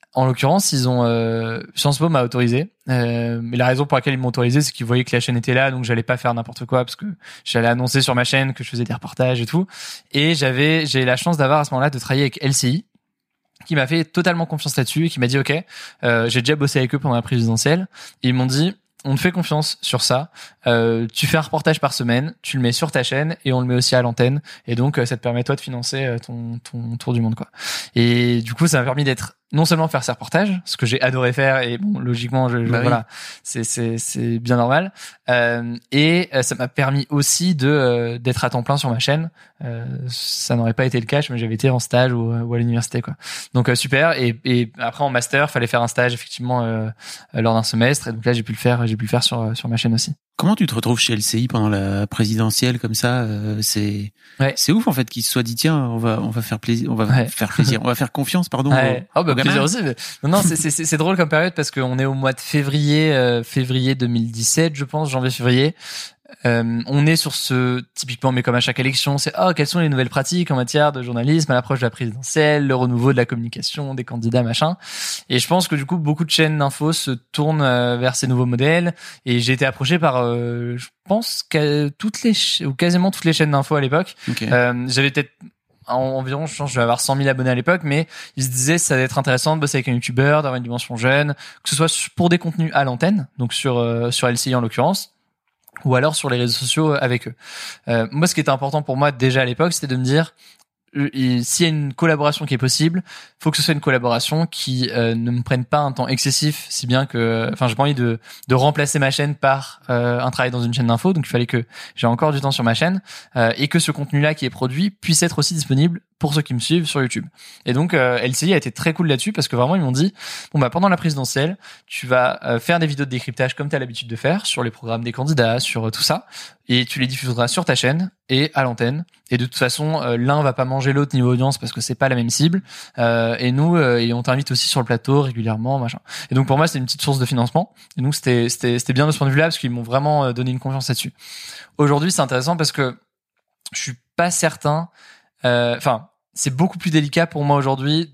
En l'occurrence, ils ont euh, Sciences Po m'a autorisé. Euh, mais la raison pour laquelle ils m'ont autorisé, c'est qu'ils voyaient que la chaîne était là, donc j'allais pas faire n'importe quoi parce que j'allais annoncer sur ma chaîne que je faisais des reportages et tout. Et j'avais, j'ai la chance d'avoir à ce moment-là de travailler avec L C I, qui m'a fait totalement confiance là-dessus et qui m'a dit ok, euh, j'ai déjà bossé avec eux pendant la présidentielle. Et ils m'ont dit on te fait confiance sur ça. Euh, tu fais un reportage par semaine, tu le mets sur ta chaîne et on le met aussi à l'antenne. Et donc, euh, ça te permet toi de financer euh, ton, ton tour du monde, quoi. Et du coup, ça m'a permis d'être non seulement faire ces reportages, ce que j'ai adoré faire et bon, logiquement, je, je bah voilà, oui. c'est c'est c'est bien normal. Euh, et euh, ça m'a permis aussi de euh, d'être à temps plein sur ma chaîne. Euh, ça n'aurait pas été le cas, mais j'avais été en stage ou, ou à l'université, quoi. Donc euh, super. Et, et après en master, fallait faire un stage effectivement euh, lors d'un semestre. Et donc là, j'ai pu le faire, j'ai pu le faire sur sur ma chaîne aussi. Comment tu te retrouves chez L C I pendant la présidentielle comme ça? euh, C'est ouais. c'est ouf en fait qu'ils se soient dit tiens on va on va faire plaisir on va ouais. faire plaisir on va faire confiance pardon. Ouais. Au, oh bah au plaisir aussi. Mais... Non non c'est c'est c'est drôle comme période parce qu'on est au mois de février euh, février deux mille dix-sept je pense janvier février. Euh, on est sur ce typiquement mais comme à chaque élection c'est oh quelles sont les nouvelles pratiques en matière de journalisme à l'approche de la présidentielle, le renouveau de la communication des candidats machin, et je pense que du coup beaucoup de chaînes d'infos se tournent euh, vers ces nouveaux modèles et j'ai été approché par euh, je pense que toutes les ch- ou quasiment toutes les chaînes d'infos à l'époque. Okay. Euh, j'avais peut-être en, environ je pense je vais avoir cent mille abonnés à l'époque, mais ils se disaient ça va être intéressant de bosser avec un youtubeur, d'avoir une dimension jeune, que ce soit pour des contenus à l'antenne donc sur euh, sur L C I en l'occurrence, ou alors sur les réseaux sociaux avec eux. Euh, moi, ce qui était important pour moi déjà à l'époque, c'était de me dire, euh, s'il y a une collaboration qui est possible, faut que ce soit une collaboration qui euh, ne me prenne pas un temps excessif, si bien que, enfin, j'ai pas envie de de remplacer ma chaîne par euh, un travail dans une chaîne d'info, donc il fallait que j'ai encore du temps sur ma chaîne euh, et que ce contenu-là qui est produit puisse être aussi disponible pour ceux qui me suivent sur YouTube. Et donc euh, L C I a été très cool là-dessus parce que vraiment ils m'ont dit bon bah pendant la présidentielle, tu vas euh, faire des vidéos de décryptage comme tu as l'habitude de faire sur les programmes des candidats, sur euh, tout ça, et tu les diffuseras sur ta chaîne et à l'antenne. Et de toute façon, euh, l'un va pas manger l'autre niveau audience parce que c'est pas la même cible. Euh, et nous euh, et on t'invite aussi sur le plateau régulièrement, machin. Et donc pour moi, c'était une petite source de financement. Et donc c'était c'était c'était bien de ce point de vue-là parce qu'ils m'ont vraiment donné une confiance là-dessus. Aujourd'hui, c'est intéressant parce que je suis pas certain. Enfin, euh, c'est beaucoup plus délicat pour moi aujourd'hui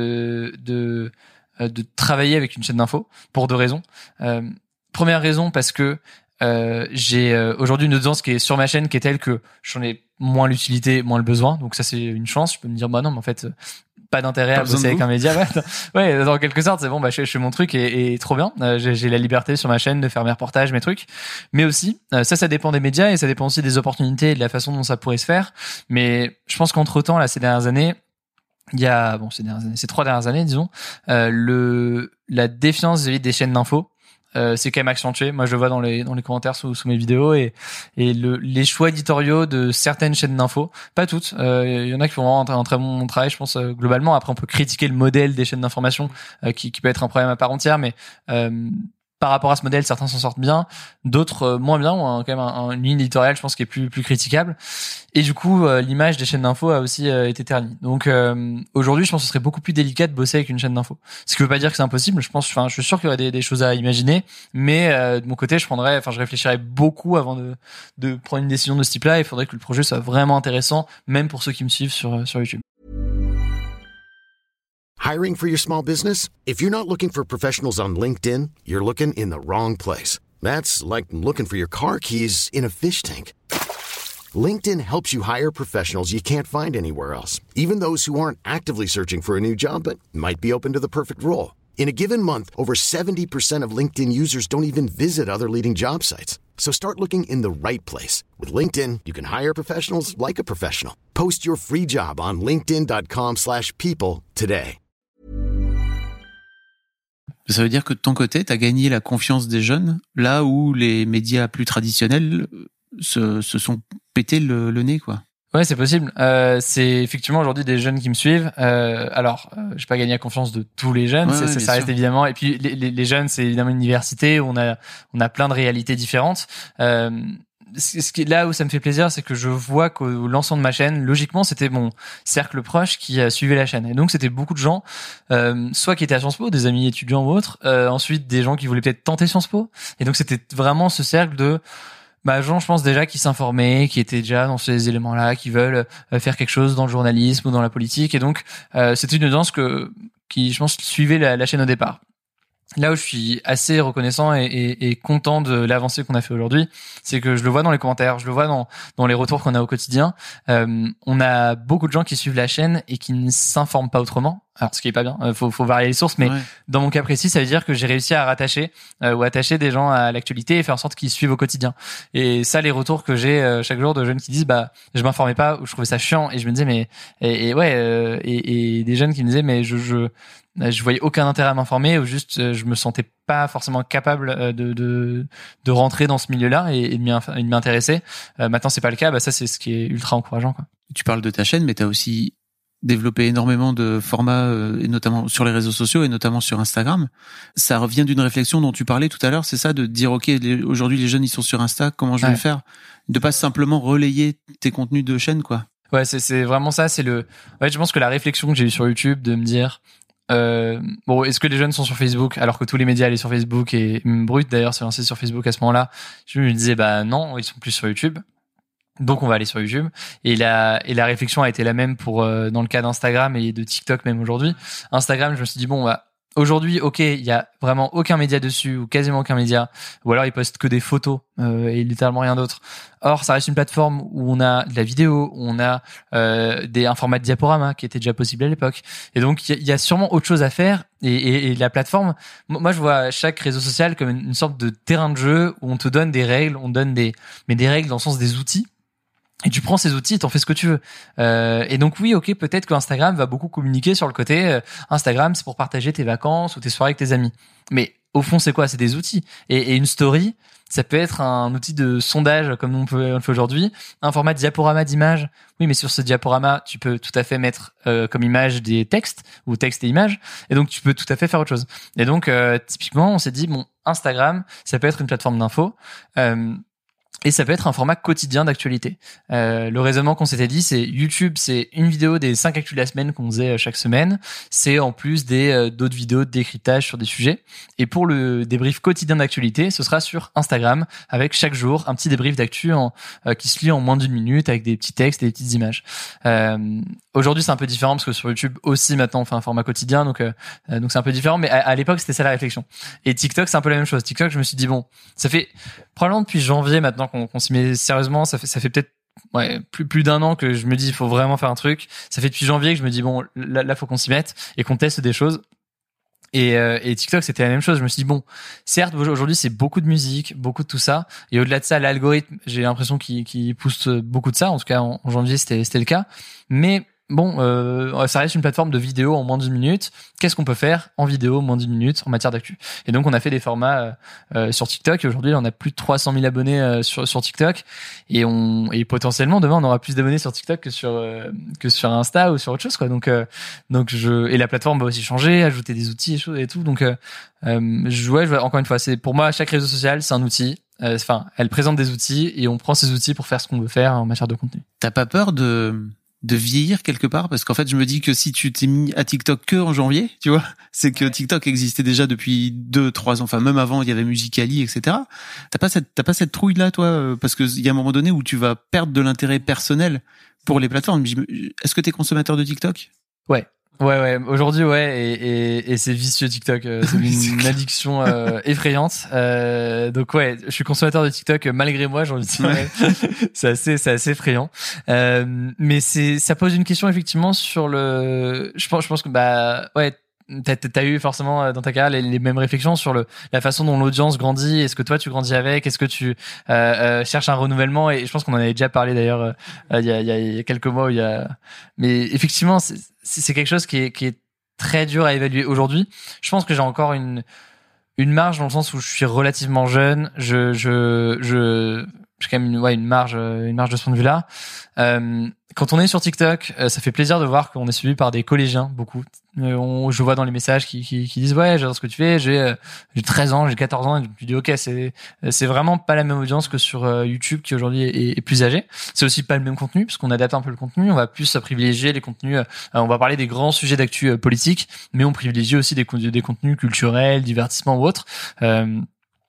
de de de travailler avec une chaîne d'info pour deux raisons. Euh, première raison parce que euh, j'ai euh, aujourd'hui une audience qui est sur ma chaîne qui est telle que j'en ai moins l'utilité, moins le besoin. Donc ça c'est une chance. Je peux me dire bah non mais en fait pas d'intérêt à bosser avec un média. Ouais, ouais, dans quelque sorte, c'est bon, bah, je, je fais mon truc et, et trop bien. Euh, j'ai, j'ai la liberté sur ma chaîne de faire mes reportages, mes trucs. Mais aussi, euh, ça, ça dépend des médias et ça dépend aussi des opportunités et de la façon dont ça pourrait se faire. Mais je pense qu'entre temps, là, ces dernières années, il y a, bon, ces dernières années, ces trois dernières années, disons, euh, le, la défiance vis-à-vis des chaînes d'infos, Euh, c'est quand même accentué. Moi, je le vois dans les dans les commentaires sous, sous mes vidéos et et le, les choix éditoriaux de certaines chaînes d'infos, pas toutes. Il euh, y en a qui font vraiment un, un très bon travail, je pense euh, globalement. Après, on peut critiquer le modèle des chaînes d'information euh, qui qui peut être un problème à part entière, mais euh, par rapport à ce modèle, certains s'en sortent bien, d'autres euh, moins bien, ou un, quand même un, un, une ligne éditoriale, je pense, qui est plus plus critiquable. Et du coup, euh, l'image des chaînes d'infos a aussi euh, été ternie. Donc euh, aujourd'hui, je pense que ce serait beaucoup plus délicat de bosser avec une chaîne d'infos. Ce qui veut pas dire que c'est impossible. Je pense, enfin, je suis sûr qu'il y aurait des, des choses à imaginer, mais euh, de mon côté, je prendrais, enfin, je réfléchirais beaucoup avant de de prendre une décision de ce type-là. Il faudrait que le projet soit vraiment intéressant, même pour ceux qui me suivent sur sur YouTube. Hiring for your small business? If you're not looking for professionals on LinkedIn, you're looking in the wrong place. That's like looking for your car keys in a fish tank. LinkedIn helps you hire professionals you can't find anywhere else, even those who aren't actively searching for a new job but might be open to the perfect role. In a given month, over seventy percent of LinkedIn users don't even visit other leading job sites. So start looking in the right place. With LinkedIn, you can hire professionals like a professional. Post your free job on linkedin dot com slash people today. Ça veut dire que de ton côté, tu as gagné la confiance des jeunes, là où les médias plus traditionnels se, se sont pété le, le nez, quoi. Ouais, c'est possible. Euh, c'est effectivement aujourd'hui des jeunes qui me suivent. Euh, alors, euh, j'ai pas gagné la confiance de tous les jeunes, ouais, c'est, ouais, ça, ça reste évidemment. Et puis les, les, les jeunes, c'est évidemment une université où on a on a plein de réalités différentes. Euh, ce qui là où ça me fait plaisir, c'est que je vois qu'au lancement de ma chaîne, logiquement, c'était mon cercle proche qui a suivi la chaîne. Et donc, c'était beaucoup de gens, euh, soit qui étaient à Sciences Po, des amis étudiants ou autres, euh, ensuite des gens qui voulaient peut-être tenter Sciences Po. Et donc, c'était vraiment ce cercle de bah, gens, je pense déjà qui s'informaient, qui étaient déjà dans ces éléments-là, qui veulent euh, faire quelque chose dans le journalisme ou dans la politique. Et donc, euh, c'était une audience que qui, je pense, suivaient la, la chaîne au départ. Là où je suis assez reconnaissant et, et, et content de l'avancée qu'on a fait aujourd'hui, c'est que je le vois dans les commentaires, je le vois dans, dans les retours qu'on a au quotidien. Euh, on a beaucoup de gens qui suivent la chaîne et qui ne s'informent pas autrement. Alors, ce qui est pas bien, euh, faut, faut varier les sources, mais ouais. Dans mon cas précis, ça veut dire que j'ai réussi à rattacher euh, ou attacher des gens à l'actualité et faire en sorte qu'ils suivent au quotidien. Et ça, les retours que j'ai euh, chaque jour de jeunes qui disent, bah, je m'informais pas ou je trouvais ça chiant, et je me disais, mais et, et ouais, euh, et, et des jeunes qui me disaient, mais je je je voyais aucun intérêt à m'informer ou juste je me sentais pas forcément capable de de de rentrer dans ce milieu-là et, et de m'y, de m'y intéresser. Euh, maintenant, c'est pas le cas. Bah ça, c'est ce qui est ultra encourageant, quoi. Tu parles de ta chaîne, mais t'as aussi développé énormément de formats, euh, et notamment sur les réseaux sociaux et notamment sur Instagram. Ça revient d'une réflexion dont tu parlais tout à l'heure, c'est ça, de dire ok, les, aujourd'hui les jeunes ils sont sur Insta, comment je vais ouais. le faire, de pas simplement relayer tes contenus de chaîne, quoi. Ouais, c'est c'est vraiment ça. C'est le. Ouais, je pense que la réflexion que j'ai eue sur YouTube de me dire. Euh, bon, est-ce que les jeunes sont sur Facebook alors que tous les médias allaient sur Facebook et Brut d'ailleurs s'est lancé sur Facebook à ce moment-là. Je me disais bah non, ils sont plus sur YouTube. Donc on va aller sur YouTube et la et la réflexion a été la même pour euh, dans le cas d'Instagram et de TikTok même aujourd'hui. Instagram, je me suis dit bon bah aujourd'hui, ok, il y a vraiment aucun média dessus ou quasiment aucun média, ou alors ils postent que des photos euh, et littéralement rien d'autre. Or, ça reste une plateforme où on a de la vidéo, où on a euh, des un format de diaporama qui était déjà possible à l'époque. Et donc il y, y a sûrement autre chose à faire. Et, et, et la plateforme, moi je vois chaque réseau social comme une, une sorte de terrain de jeu où on te donne des règles, on te donne des mais des règles dans le sens des outils. Et tu prends ces outils et t'en fais ce que tu veux. Euh, et donc oui, ok, peut-être que Instagram va beaucoup communiquer sur le côté euh, Instagram, c'est pour partager tes vacances ou tes soirées avec tes amis. Mais au fond, c'est quoi ? C'est des outils. Et, et une story, ça peut être un outil de sondage comme on, peut, on le fait aujourd'hui, un format de diaporama d'images. Oui, mais sur ce diaporama, tu peux tout à fait mettre euh, comme image des textes ou texte et images. Et donc, tu peux tout à fait faire autre chose. Et donc, euh, typiquement, on s'est dit, bon, Instagram, ça peut être une plateforme d'info. Euh, Et ça peut être un format quotidien d'actualité. Euh, le raisonnement qu'on s'était dit, c'est YouTube, c'est une vidéo des cinq actus de la semaine qu'on faisait chaque semaine. C'est en plus des euh, d'autres vidéos de décryptage sur des sujets. Et pour le débrief quotidien d'actualité, ce sera sur Instagram avec chaque jour un petit débrief d'actu en, euh, qui se lit en moins d'une minute avec des petits textes et des petites images. Euh, aujourd'hui, c'est un peu différent parce que sur YouTube aussi maintenant on fait un format quotidien, donc euh, donc c'est un peu différent. Mais à, à l'époque, c'était ça la réflexion. Et TikTok, c'est un peu la même chose. TikTok, je me suis dit bon, ça fait probablement depuis janvier maintenant qu'on, qu'on s'y met sérieusement, ça fait ça fait peut-être ouais plus plus d'un an que je me dis il faut vraiment faire un truc. Ça fait depuis janvier que je me dis bon là là faut qu'on s'y mette et qu'on teste des choses. Et, euh, et TikTok c'était la même chose. Je me suis dit bon, certes aujourd'hui c'est beaucoup de musique, beaucoup de tout ça, et au-delà de ça l'algorithme j'ai l'impression qu'il, qu'il pousse beaucoup de ça. En tout cas en, en janvier c'était c'était le cas, mais bon, euh, ça reste une plateforme de vidéo en moins d'une minute. Qu'est-ce qu'on peut faire en vidéo en moins d'une minute en matière d'actu ? Et donc, on a fait des formats euh, euh, sur TikTok. Et aujourd'hui, on a plus de trois cent mille abonnés euh, sur sur TikTok. Et on et potentiellement demain, on aura plus d'abonnés sur TikTok que sur euh, que sur Insta ou sur autre chose, quoi. Donc euh, donc je et la plateforme va aussi changer, ajouter des outils et, choses et tout. Donc euh, euh, je ouais, je, encore une fois, c'est pour moi chaque réseau social, c'est un outil. Enfin, euh, elle présente des outils et on prend ces outils pour faire ce qu'on veut faire en matière de contenu. T'as pas peur de de vieillir quelque part, parce qu'en fait je me dis que si tu t'es mis à TikTok que en janvier, tu vois, c'est que TikTok existait déjà depuis deux trois ans, enfin même avant il y avait Musical.ly, etc. T'as pas cette t'as pas cette trouille là, toi, parce que il y a un moment donné où tu vas perdre de l'intérêt personnel pour les plateformes. Est-ce que t'es consommateur de TikTok ? Ouais. Ouais, ouais. Aujourd'hui, ouais, et, et, et c'est vicieux TikTok. C'est une addiction euh, effrayante. Euh, donc ouais, je suis consommateur de TikTok malgré moi. J'ai envie de dire, ouais. c'est assez, c'est assez effrayant. Euh, mais c'est, ça pose une question effectivement sur le. Je pense, je pense que bah ouais. T'as, t'as eu forcément dans ta carrière les, les mêmes réflexions sur le la façon dont l'audience grandit. Est-ce que toi tu grandis avec ? Est-ce que tu euh, euh, cherches un renouvellement ? Et je pense qu'on en avait déjà parlé d'ailleurs euh, il y a il y a, il y a quelques mois. Où il y a, mais effectivement c'est, c'est quelque chose qui est qui est très dur à évaluer aujourd'hui. Je pense que j'ai encore une une marge dans le sens où je suis relativement jeune. Je je je j'ai quand même une ouais une marge une marge de ce point de vue là. Euh, quand on est sur TikTok, euh, ça fait plaisir de voir qu'on est suivi par des collégiens, beaucoup. Euh, on, je vois dans les messages qui, qui, qui disent ouais, j'adore ce que tu fais, j'ai, euh, j'ai treize ans, j'ai quatorze ans, et je me dis ok, c'est, c'est vraiment pas la même audience que sur euh, YouTube qui aujourd'hui est, est plus âgé. C'est aussi pas le même contenu, parce qu'on adapte un peu le contenu, on va plus privilégier les contenus, euh, on va parler des grands sujets d'actu euh, politique, mais on privilégie aussi des, des contenus culturels, divertissement ou autres. Euh,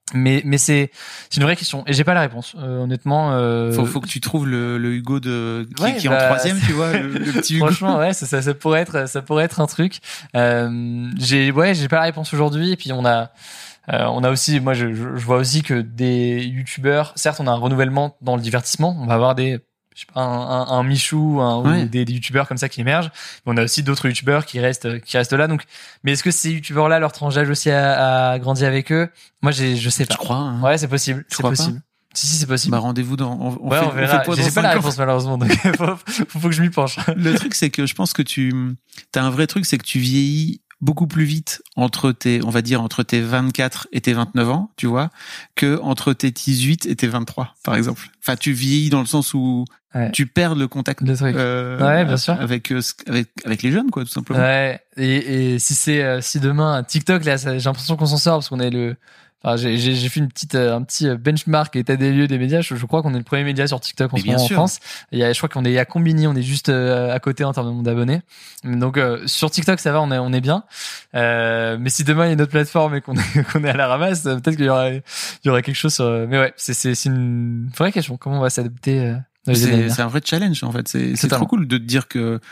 Mais mais c'est c'est une vraie question et j'ai pas la réponse euh, honnêtement. Euh... Faut faut que tu trouves le, le Hugo de qui, ouais, qui est bah, en troisième, tu vois, le, le petit Hugo. Franchement, ouais, ça, ça ça pourrait être ça pourrait être un truc. Euh, j'ai ouais, j'ai pas la réponse aujourd'hui. Et puis on a euh, on a aussi, moi je, je vois aussi que des youtubeurs, certes on a un renouvellement dans le divertissement, on va avoir des je sais pas, un, un, un Michou, un, ouais. ou des, des youtubeurs comme ça qui émergent. Mais on a aussi d'autres youtubeurs qui restent, qui restent là. Donc, mais est-ce que ces youtubeurs-là, leur tranche d'âge aussi a, a grandi avec eux? Moi, j'ai, je sais pas. Je crois. Hein. Ouais, c'est possible. Tu c'est possible. Pas si, si, c'est possible. Bah, rendez-vous dans, on, on ouais, fait, on verra. On fait j'ai pas la réponse, malheureusement. Donc, faut, faut, faut que je m'y penche. Le truc, c'est que je pense que tu, t'as un vrai truc, c'est que tu vieillis beaucoup plus vite entre tes, on va dire, entre tes vingt-quatre et tes vingt-neuf ans, tu vois, que entre tes dix-huit et tes vingt-trois, par exemple. Enfin, tu vieillis dans le sens où ouais. tu perds le contact le truc. Euh, ouais, bien sûr. avec, avec, avec les jeunes, quoi, tout simplement. Ouais. Et, et si c'est, euh, si demain, TikTok, là, ça, j'ai l'impression qu'on s'en sort parce qu'on est le, Enfin, j'ai, j'ai, j'ai fait une petite, euh, un petit benchmark état des lieux des médias. Je, je crois qu'on est le premier média sur TikTok en mais ce moment sûr. En France. Il y a, je crois qu'on est à Combini, on est juste euh, à côté en termes de nombre d'abonnés. Donc euh, sur TikTok, ça va, on est, on est bien. Euh, mais si demain il y a une autre plateforme et qu'on est, qu'on est à la ramasse, peut-être qu'il y aura, il y aura quelque chose. Sur, mais ouais, c'est, c'est, c'est une vraie question. Comment on va s'adapter euh, c'est, c'est un vrai challenge en fait. C'est, c'est trop cool de te dire que,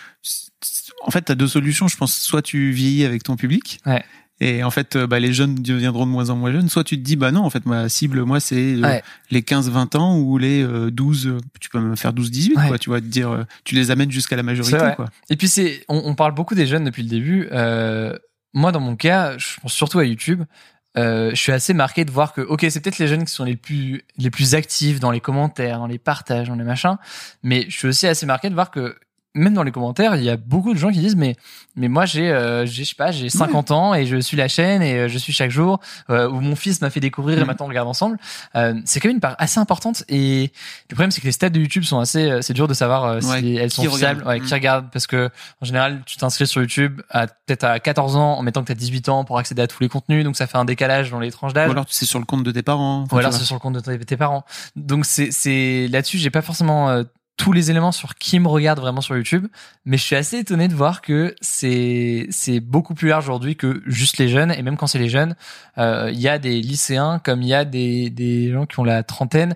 en fait, t'as deux solutions. Je pense, soit tu vieillis avec ton public. Ouais. Et en fait, bah, les jeunes deviendront de moins en moins jeunes. Soit tu te dis, bah non, en fait, ma cible, moi, c'est ouais. les quinze vingt ans ou les douze, tu peux même faire douze dix-huit, ouais. quoi. Tu vas te dire, tu les amènes jusqu'à la majorité, quoi. Et puis, c'est, on, on parle beaucoup des jeunes depuis le début. Euh, moi, dans mon cas, je pense surtout à YouTube. Euh, je suis assez marqué de voir que, ok, c'est peut-être les jeunes qui sont les plus, les plus actifs dans les commentaires, dans les partages, dans les machins. Mais je suis aussi assez marqué de voir que, même dans les commentaires, il y a beaucoup de gens qui disent mais mais moi j'ai euh, j'ai je sais pas, j'ai cinquante ouais. ans et je suis la chaîne et euh, je suis chaque jour euh, où mon fils m'a fait découvrir mmh. et maintenant on regarde ensemble. Euh, c'est quand même une part assez importante et le problème c'est que les stats de YouTube sont assez euh, c'est dur de savoir euh, ouais, si elles sont fiables, ouais, mmh. qui regardent parce que en général, tu t'inscris sur YouTube à peut-être à quatorze ans en mettant que tu as dix-huit ans pour accéder à tous les contenus, donc ça fait un décalage dans les tranches d'âge. Ou alors c'est sur le compte de tes parents. Ou alors c'est sur le compte de tes parents. Donc c'est c'est là-dessus, j'ai pas forcément euh, tous les éléments sur qui me regarde vraiment sur YouTube, mais je suis assez étonné de voir que c'est c'est beaucoup plus large aujourd'hui que juste les jeunes, et même quand c'est les jeunes, euh, il y a des lycéens comme il y a des des gens qui ont la trentaine,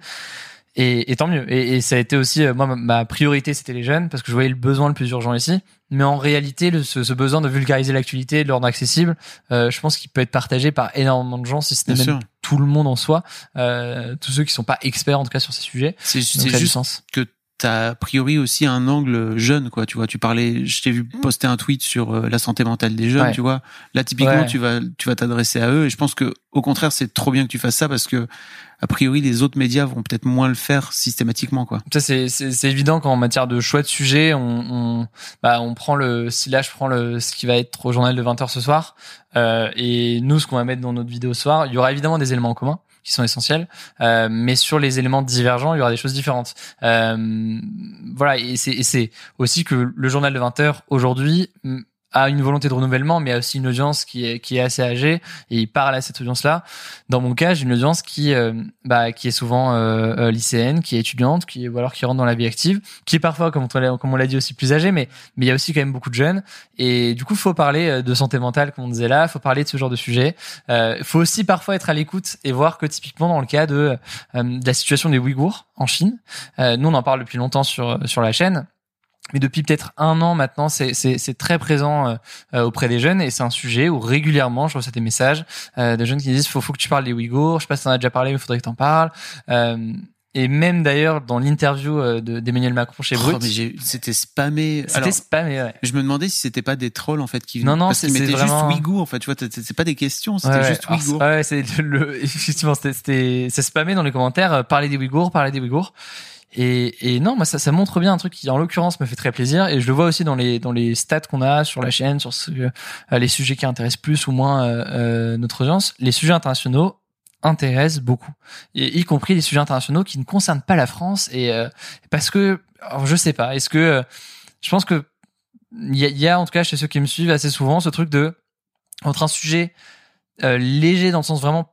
et, et tant mieux. Et, et ça a été aussi moi ma, ma priorité, c'était les jeunes parce que je voyais le besoin le plus urgent ici. Mais en réalité, le, ce, ce besoin de vulgariser l'actualité, de le rendre accessible, euh, je pense qu'il peut être partagé par énormément de gens, si ce n'est même sûr. Tout le monde en soi, euh, tous ceux qui sont pas experts en tout cas sur ces sujets. C'est, c'est juste sens. que t'as a priori aussi un angle jeune, quoi. Tu vois, tu parlais, je t'ai vu poster un tweet sur euh, la santé mentale des jeunes, ouais. tu vois. Là, typiquement, ouais. tu vas, tu vas t'adresser à eux, et je pense que, au contraire, c'est trop bien que tu fasses ça parce que, a priori, les autres médias vont peut-être moins le faire systématiquement, quoi. Ça, c'est, c'est, c'est évident qu'en matière de choix de sujet, on, on, bah, on prend le, si là, je prends le, ce qui va être au journal de vingt heures ce soir, euh, et nous, ce qu'on va mettre dans notre vidéo ce soir, il y aura évidemment des éléments en commun qui sont essentiels, euh, mais sur les éléments divergents, il y aura des choses différentes. Euh, voilà, et c'est, et c'est aussi que le journal de vingt heures aujourd'hui a une volonté de renouvellement, mais a aussi une audience qui est qui est assez âgée, et il parle à cette audience-là. Dans mon cas, j'ai une audience qui euh, bah qui est souvent euh, euh, lycéenne, qui est étudiante, qui ou alors qui rentre dans la vie active, qui est parfois, comme on l'a, comme on l'a dit, aussi plus âgée, mais mais il y a aussi quand même beaucoup de jeunes. Et du coup, faut parler de santé mentale, comme on disait là, faut parler de ce genre de sujet. Euh, faut aussi parfois être à l'écoute et voir que typiquement dans le cas de, euh, de la situation des Ouïghours en Chine, euh, nous on en parle depuis longtemps sur sur la chaîne. Mais depuis peut-être un an maintenant, c'est c'est c'est très présent euh, auprès des jeunes, et c'est un sujet où régulièrement je reçois des messages euh, de jeunes qui disent faut faut que tu parles des Ouïghours. Je sais pas si t'en as déjà parlé, mais il faudrait que t'en parles. Euh, et même d'ailleurs dans l'interview de, d'Emmanuel Macron chez Brut, oh, mais j'ai, c'était spammé. C'était Alors, spammé. Ouais. Je me demandais si c'était pas des trolls en fait qui venaient. Non non, parce c'est, qu'ils c'est mettaient vraiment... juste Ouïghours en fait. Tu vois, c'est pas des questions, c'était ouais, juste Ouïghours. Ouais, c'est le, effectivement c'était c'était c'est spammé dans les commentaires. Euh, parler des Ouïghours, parler des Ouïghours. Et, et non, moi ça, ça montre bien un truc qui en l'occurrence me fait très plaisir, et je le vois aussi dans les dans les stats qu'on a sur la chaîne, sur ce, euh, les sujets qui intéressent plus ou moins euh, euh, notre audience. Les sujets internationaux intéressent beaucoup, et y compris les sujets internationaux qui ne concernent pas la France, et euh, parce que alors je sais pas, est-ce que euh, je pense que il y a, y a en tout cas chez ceux qui me suivent assez souvent ce truc de entre un sujet euh, léger dans le sens vraiment pas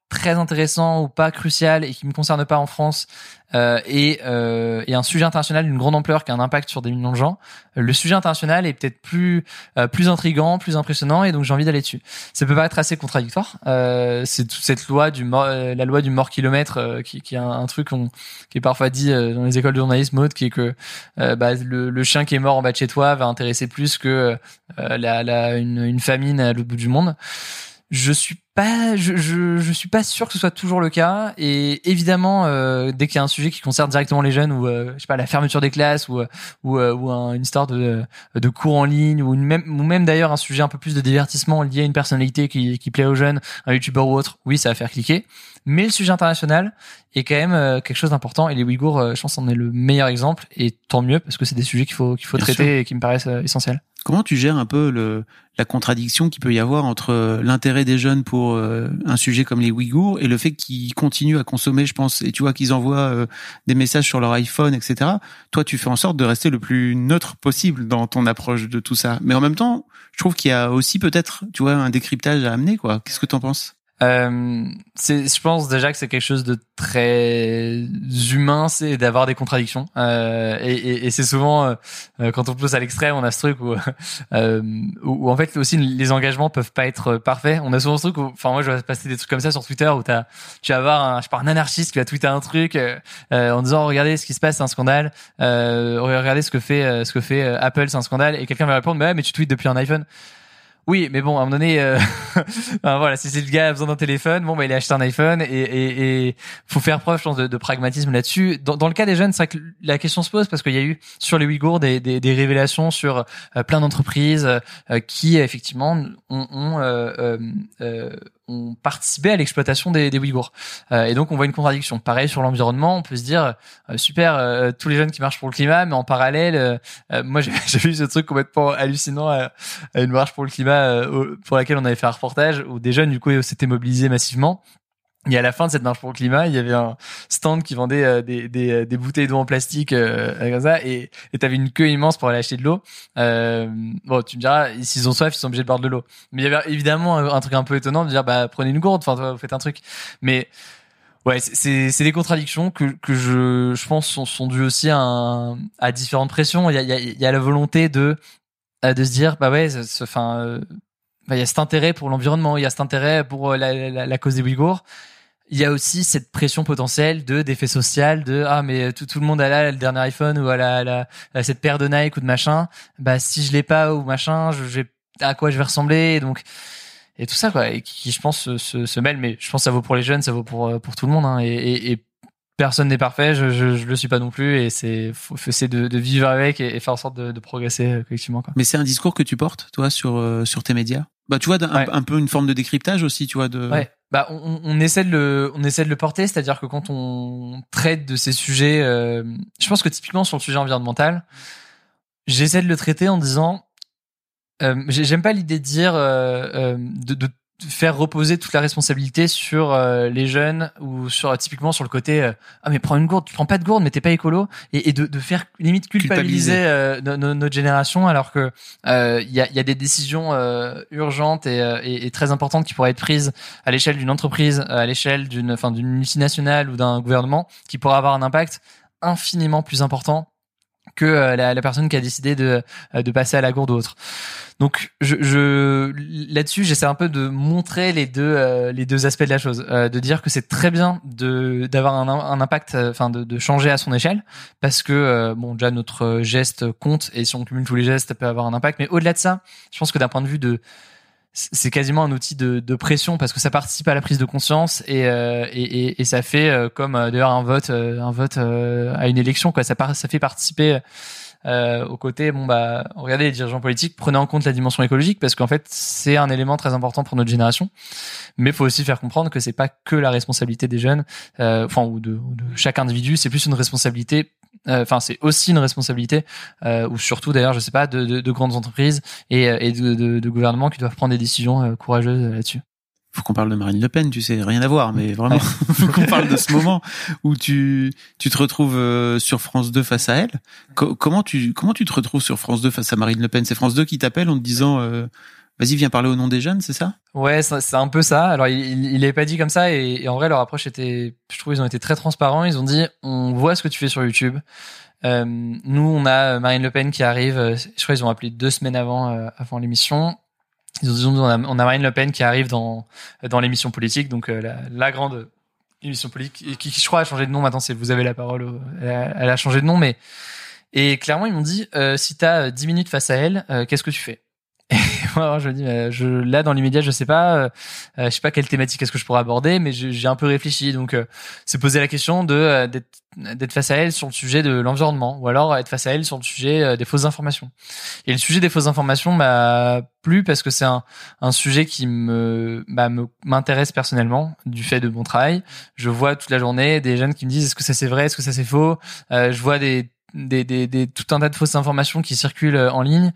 très intéressant ou pas crucial et qui me concerne pas en France euh, et, euh, et un sujet international d'une grande ampleur qui a un impact sur des millions de gens, le sujet international est peut-être plus euh, plus intriguant, plus impressionnant et donc j'ai envie d'aller dessus. Ça peut paraître assez contradictoire. Euh, c'est toute cette loi du mort, euh, la loi du mort kilomètre euh, qui, qui est un, un truc on, qui est parfois dit euh, dans les écoles de journalisme, Maud, qui est que euh, bah, le, le chien qui est mort en bas de chez toi va intéresser plus que euh, la, la, une, une famine à l'autre bout du monde. Je suis pas, je, je, je suis pas sûr que ce soit toujours le cas. Et évidemment, euh, dès qu'il y a un sujet qui concerne directement les jeunes, ou euh, je sais pas, la fermeture des classes, ou ou, euh, ou un, une histoire de de cours en ligne, ou une même ou même d'ailleurs un sujet un peu plus de divertissement lié à une personnalité qui qui plaît aux jeunes, un youtubeur ou autre, oui, ça va faire cliquer. Mais le sujet international est quand même euh, quelque chose d'important. Et les Ouïghours, euh, je pense, en est le meilleur exemple. Et tant mieux parce que c'est des sujets qu'il faut qu'il faut Bien traiter sûr. Et qui me paraissent euh, essentiels. Comment tu gères un peu le, la contradiction qu'il peut y avoir entre l'intérêt des jeunes pour euh, un sujet comme les Ouïghours et le fait qu'ils continuent à consommer, je pense, et tu vois qu'ils envoient euh, des messages sur leur iPhone, et cetera. Toi, tu fais en sorte de rester le plus neutre possible dans ton approche de tout ça. Mais en même temps, je trouve qu'il y a aussi peut-être, tu vois, un décryptage à amener, quoi. Qu'est-ce que t'en penses ? Euh, c'est, je pense déjà que c'est quelque chose de très humain, c'est d'avoir des contradictions. Euh, et, et, et c'est souvent euh, quand on pousse à l'extrême, on a ce truc où, euh, où, où en fait aussi les engagements peuvent pas être parfaits. On a souvent ce truc où, enfin moi je vais passer des trucs comme ça sur Twitter où t'as, tu vas avoir un, je sais pas, un anarchiste qui va tweeter un truc euh, en disant regardez ce qui se passe, c'est un scandale. Euh, regardez ce que fait, euh, ce que fait euh, Apple, c'est un scandale. Et quelqu'un va répondre bah mais tu tweets depuis un iPhone. Oui, mais bon, à un moment donné, euh, enfin, voilà, si c'est le gars a besoin d'un téléphone, bon, bah, il a acheté un iPhone et, et, et faut faire preuve, je pense, de, de pragmatisme là-dessus. Dans, dans le cas des jeunes, c'est vrai que la question se pose parce qu'il y a eu sur les Ouïghours des, des, des révélations sur euh, plein d'entreprises euh, qui effectivement ont, ont, euh, euh, euh, ont participé à l'exploitation des, des Ouïghours. Euh, et donc on voit une contradiction. Pareil sur l'environnement, on peut se dire euh, super, euh, tous les jeunes qui marchent pour le climat, mais en parallèle, euh, euh, moi j'ai, j'ai vu ce truc complètement hallucinant à, à une marche pour le climat euh, pour laquelle on avait fait un reportage où des jeunes du coup s'étaient mobilisés massivement. Et à la fin de cette marche pour le climat, il y avait un stand qui vendait euh, des, des, des bouteilles d'eau en plastique euh, comme ça, et et t'avais une queue immense pour aller acheter de l'eau. Euh, bon, tu me diras, s'ils ont soif, ils sont obligés de boire de l'eau. Mais il y avait évidemment un, un truc un peu étonnant de dire, bah prenez une gourde, enfin toi, vous faites un truc. Mais ouais, c'est c'est des contradictions que que je je pense sont sont dues aussi à un, à différentes pressions. Il y a il y a il y a la volonté de de se dire bah ouais, enfin euh, bah, il y a cet intérêt pour l'environnement, il y a cet intérêt pour la la, la cause des Ouïghours. Il y a aussi cette pression potentielle de d'effet social, de ah mais tout tout le monde a là le dernier iPhone ou a la, la, la cette paire de Nike ou de machin. Bah si je l'ai pas ou machin, je, je à quoi je vais ressembler, et donc et tout ça quoi, et qui je pense se, se, se mêle. Mais je pense que ça vaut pour les jeunes, ça vaut pour pour tout le monde, hein, et, et, et personne n'est parfait, je, je je le suis pas non plus, et c'est faut, faut essayer de, de vivre avec et, et faire en sorte de, de progresser collectivement quoi. Mais c'est un discours que tu portes toi sur euh, sur tes médias. Bah tu vois un, ouais. un peu une forme de décryptage aussi, tu vois de. Ouais. Bah on, on essaie de le on essaie de le porter, c'est-à-dire que quand on traite de ces sujets, euh, je pense que typiquement sur le sujet environnemental, j'essaie de le traiter en disant, euh, j'aime pas l'idée de dire euh, euh, de, de faire reposer toute la responsabilité sur euh, les jeunes ou sur typiquement sur le côté euh, ah mais prends une gourde, tu prends pas de gourde mais t'es pas écolo, et, et de, de faire limite culpabiliser, culpabiliser. Euh, no, no, notre génération, alors que euh, il y a, y a des décisions euh, urgentes et, et, et très importantes qui pourraient être prises à l'échelle d'une entreprise, à l'échelle d'une enfin d'une multinationale ou d'un gouvernement, qui pourraient avoir un impact infiniment plus important que euh, la, la personne qui a décidé de de passer à la gourde ou autre. Donc je, je là-dessus j'essaie un peu de montrer les deux euh, les deux aspects de la chose, euh, de dire que c'est très bien de d'avoir un, un impact, enfin de, de changer à son échelle, parce que euh, bon déjà notre geste compte, et si on cumule tous les gestes ça peut avoir un impact. Mais au-delà de ça, je pense que d'un point de vue de c'est quasiment un outil de, de pression, parce que ça participe à la prise de conscience, et euh, et, et, et ça fait euh, comme euh, d'ailleurs un vote euh, un vote euh, à une élection quoi, ça par, ça fait participer euh, au côté bon bah regardez les dirigeants politiques, prenez en compte la dimension écologique, parce qu'en fait c'est un élément très important pour notre génération. Mais faut aussi faire comprendre que c'est pas que la responsabilité des jeunes, euh, enfin ou de, ou de chaque individu, c'est plus une responsabilité. Enfin, euh, c'est aussi une responsabilité, euh, ou surtout d'ailleurs, je sais pas, de, de, de grandes entreprises et, et de, de, de gouvernements qui doivent prendre des décisions euh, courageuses là-dessus. Faut qu'on parle de Marine Le Pen, tu sais, rien à voir, mais vraiment, ouais. Faut qu'on parle de ce moment où tu tu te retrouves euh, sur France deux face à elle. Co- comment tu comment tu te retrouves sur France deux face à Marine Le Pen ? C'est France deux qui t'appelle en te disant euh, vas-y, viens parler au nom des jeunes, c'est ça? Ouais, c'est, c'est un peu ça. Alors, il, il, il est pas dit comme ça, et, et en vrai, leur approche était, je trouve, ils ont été très transparents. Ils ont dit, on voit ce que tu fais sur YouTube. Euh, nous, on a Marine Le Pen qui arrive. Je crois qu'ils ont appelé deux semaines avant, euh, avant l'émission. Ils ont dit, on a, on a Marine Le Pen qui arrive dans, dans l'émission politique, donc euh, la, la grande émission politique qui, qui, je crois, a changé de nom. Maintenant, c'est Vous avez la parole. Elle a, elle a changé de nom, mais et clairement, ils m'ont dit, euh, si t'as dix minutes face à elle, euh, qu'est-ce que tu fais? Et moi, je me dis, euh, je, là, dans l'immédiat, je sais pas, euh, je sais pas quelle thématique est-ce que je pourrais aborder, mais je, j'ai un peu réfléchi. Donc, euh, c'est poser la question de euh, d'être, d'être face à elle sur le sujet de l'environnement, ou alors être face à elle sur le sujet euh, des fausses informations. Et le sujet des fausses informations m'a plu parce que c'est un, un sujet qui me, bah, me m'intéresse personnellement du fait de mon travail. Je vois toute la journée des jeunes qui me disent, est-ce que ça c'est vrai, est-ce que ça c'est faux. Euh, je vois des Des, des, des, tout un tas de fausses informations qui circulent en ligne.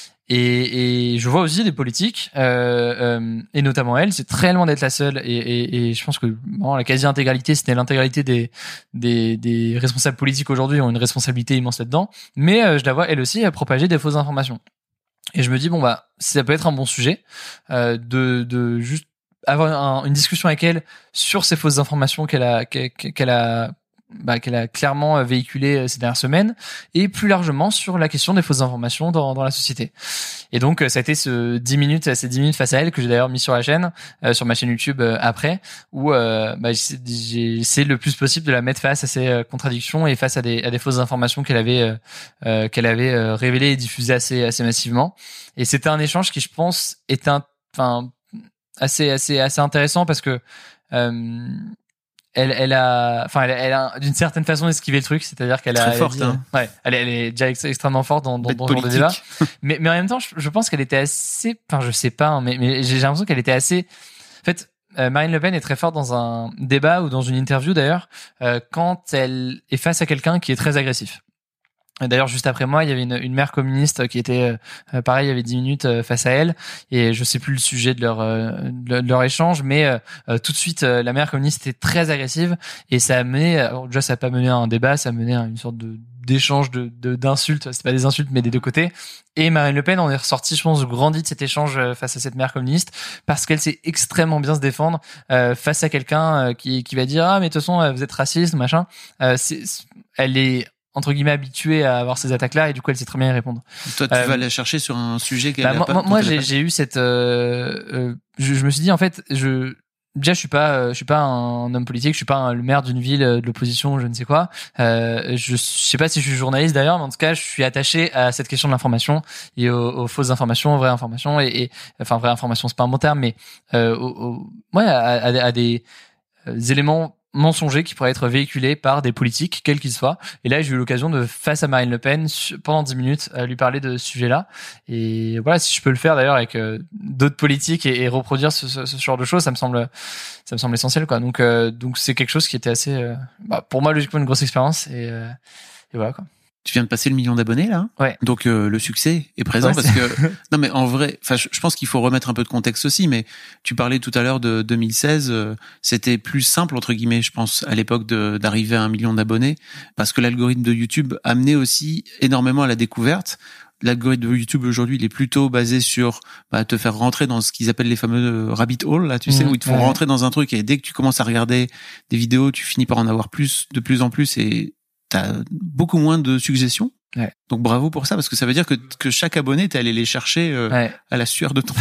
Et, et je vois aussi des politiques, euh, euh, et notamment elle, c'est très loin d'être la seule. Et, et, et je pense que bon, la quasi-intégralité, c'était l'intégralité des, des, des responsables politiques aujourd'hui ont une responsabilité immense là-dedans. Mais euh, je la vois elle aussi à propager des fausses informations. Et je me dis bon bah ça peut être un bon sujet euh, de, de juste avoir un, une discussion avec elle sur ces fausses informations qu'elle a qu'elle, qu'elle a Bah, qu'elle a clairement véhiculé ces dernières semaines, et plus largement sur la question des fausses informations dans, dans la société. Et donc, ça a été ce dix minutes, ces dix minutes face à elle que j'ai d'ailleurs mis sur la chaîne, euh, sur ma chaîne YouTube euh, après, où euh, bah, j'ai, j'ai essayé le plus possible de la mettre face à ces euh, contradictions et face à des, à des fausses informations qu'elle avait, euh, euh, qu'elle avait euh, révélées et diffusées assez, assez massivement. Et c'était un échange qui, je pense, est un, enfin, assez, assez, assez intéressant parce que euh, elle elle a enfin elle, elle a d'une certaine façon esquivé le truc, c'est-à-dire qu'elle a, très elle forte a dit, hein. ouais elle, elle est déjà ex- extrêmement forte dans dans, dans ce genre de débat, mais mais en même temps je, je pense qu'elle était assez, enfin je sais pas hein, mais mais j'ai l'impression qu'elle était assez, en fait euh, Marine Le Pen est très forte dans un débat ou dans une interview d'ailleurs euh, quand elle est face à quelqu'un qui est très agressif. D'ailleurs, juste après moi, il y avait une, une mère communiste qui était, euh, pareil, il y avait dix minutes euh, face à elle, et je sais plus le sujet de leur euh, de leur échange, mais euh, tout de suite, euh, la mère communiste était très agressive, et ça a mené, alors déjà, ça a pas mené à un débat, ça a mené à une sorte de d'échange de, de d'insultes, c'est pas des insultes, mais des deux côtés. Et Marine Le Pen, on est ressorti, je pense, grandi de cet échange face à cette mère communiste, parce qu'elle sait extrêmement bien se défendre euh, face à quelqu'un euh, qui qui va dire ah mais de toute façon vous êtes raciste machin. Euh, c'est, elle est entre guillemets habituée à avoir ces attaques-là, et du coup elle sait très bien y répondre. Toi tu euh, vas la chercher sur un sujet qu'elle bah, a moi, pas. Moi, moi j'ai, j'ai eu cette, euh, euh, je, je me suis dit en fait, je déjà je suis pas, je suis pas un homme politique, je suis pas un, le maire d'une ville de l'opposition, je ne sais quoi. Euh, je, je sais pas si je suis journaliste d'ailleurs, mais en tout cas je suis attaché à cette question de l'information et aux, aux fausses informations, aux vraies informations, et, et enfin vraies informations c'est pas un bon terme, mais euh, aux, aux, ouais à, à, à des euh, éléments mensongers qui pourraient être véhiculés par des politiques, quels qu'ils soient. Et là, j'ai eu l'occasion de, face à Marine Le Pen, pendant dix minutes, à lui parler de ce sujet-là. Et voilà, si je peux le faire d'ailleurs avec euh, d'autres politiques et, et reproduire ce, ce, ce genre de choses, ça me semble, ça me semble essentiel, quoi. Donc, euh, donc c'est quelque chose qui était assez, euh, bah, pour moi, logiquement, une grosse expérience. Et, euh, et voilà, quoi. Tu viens de passer le million d'abonnés là, ouais. Donc euh, le succès est présent ouais, parce c'est... que non mais en vrai, enfin je, je pense qu'il faut remettre un peu de contexte aussi. Mais tu parlais tout à l'heure de deux mille seize, euh, c'était plus simple entre guillemets, je pense, à l'époque de, d'arriver à un million d'abonnés parce que l'algorithme de YouTube amenait aussi énormément à la découverte. L'algorithme de YouTube aujourd'hui, il est plutôt basé sur bah, te faire rentrer dans ce qu'ils appellent les fameux rabbit holes, là, tu mmh, sais, où ils te font ouais. rentrer dans un truc, et dès que tu commences à regarder des vidéos, tu finis par en avoir plus, de plus en plus, et t'as beaucoup moins de suggestions. Ouais. Donc bravo pour ça, parce que ça veut dire que, que chaque abonné, t'es allé les chercher euh, ouais. à la sueur de ton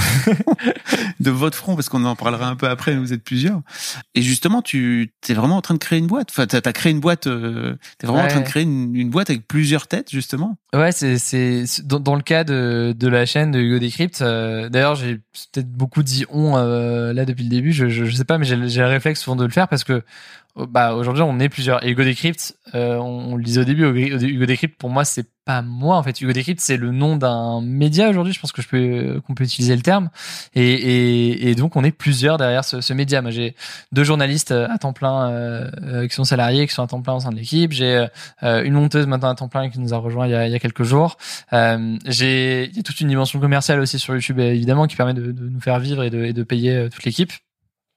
de votre front, parce qu'on en parlera un peu après, vous êtes plusieurs. Et justement, tu t'es vraiment en train de créer une boîte. Enfin, t'as, t'as créé une boîte. Euh, t'es vraiment ouais. en train de créer une, une boîte avec plusieurs têtes, justement. Ouais, c'est c'est dans, dans le cas de de la chaîne de Hugo Décrypte. Euh, d'ailleurs, j'ai peut-être beaucoup dit on euh, là depuis le début. Je, je je sais pas, mais j'ai j'ai le réflexe souvent de le faire parce que bah aujourd'hui on est plusieurs. Et Hugo Décrypte, euh, on, on le disait au début, Hugo Décrypte pour moi c'est pas moi en fait. Hugo Décrypte c'est le nom d'un média aujourd'hui. Je pense que je peux qu'on peut utiliser le terme. Et et, et donc on est plusieurs derrière ce, ce média. Moi j'ai deux journalistes à temps plein euh, qui sont salariés, qui sont à temps plein au sein de l'équipe. J'ai euh, une monteuse maintenant à temps plein qui nous a rejoint il y a, il y a quelques jours. Euh, j'ai il y a toute une dimension commerciale aussi sur YouTube évidemment qui permet de, de nous faire vivre et de, et de payer toute l'équipe.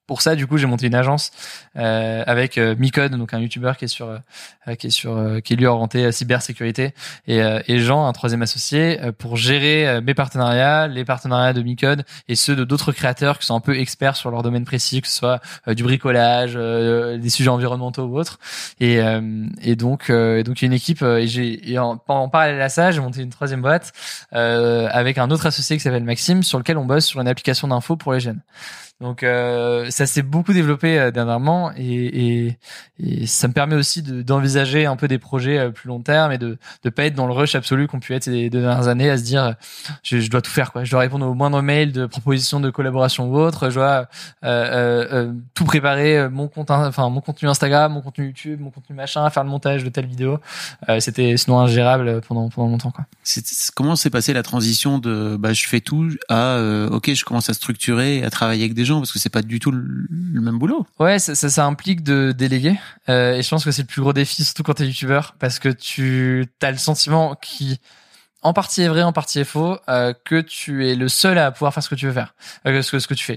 pour ça, du coup, j'ai monté une agence euh, avec euh, Micode, donc un YouTuber qui est sur, euh, qui est sur, euh, qui est lui orienté à cybersécurité, et, euh, et Jean, un troisième associé, euh, pour gérer euh, mes partenariats, les partenariats de Micode et ceux de d'autres créateurs qui sont un peu experts sur leur domaine précis, que ce soit euh, du bricolage, euh, des sujets environnementaux ou autres. Et, euh, et donc, euh, et donc il y a une équipe. Euh, et j'ai, et en, en parallèle à ça, j'ai monté une troisième boîte euh, avec un autre associé qui s'appelle Maxime, sur lequel on bosse sur une application d'info pour les jeunes. Donc euh, ça s'est beaucoup développé euh, dernièrement et, et, et ça me permet aussi de, d'envisager un peu des projets euh, plus long terme et de de pas être dans le rush absolu qu'on pu être ces deux dernières années à se dire euh, je, je dois tout faire quoi, je dois répondre aux moindres mails de propositions de collaboration ou autre, je dois euh, euh, euh, tout préparer, mon compte enfin mon contenu Instagram, mon contenu YouTube, mon contenu machin, faire le montage de telle vidéo. Euh, c'était sinon ingérable pendant pendant longtemps quoi. C'est, comment s'est passée la transition de bah je fais tout à euh, ok je commence à structurer et à travailler avec des gens, parce que c'est pas du tout le, le même boulot. Ouais, ça, ça, ça implique de déléguer. Euh, et je pense que c'est le plus gros défi, surtout quand t'es youtubeur, parce que tu as le sentiment qui, en partie est vrai, en partie est faux, euh, que tu es le seul à pouvoir faire ce que tu veux faire, euh, ce que ce que tu fais.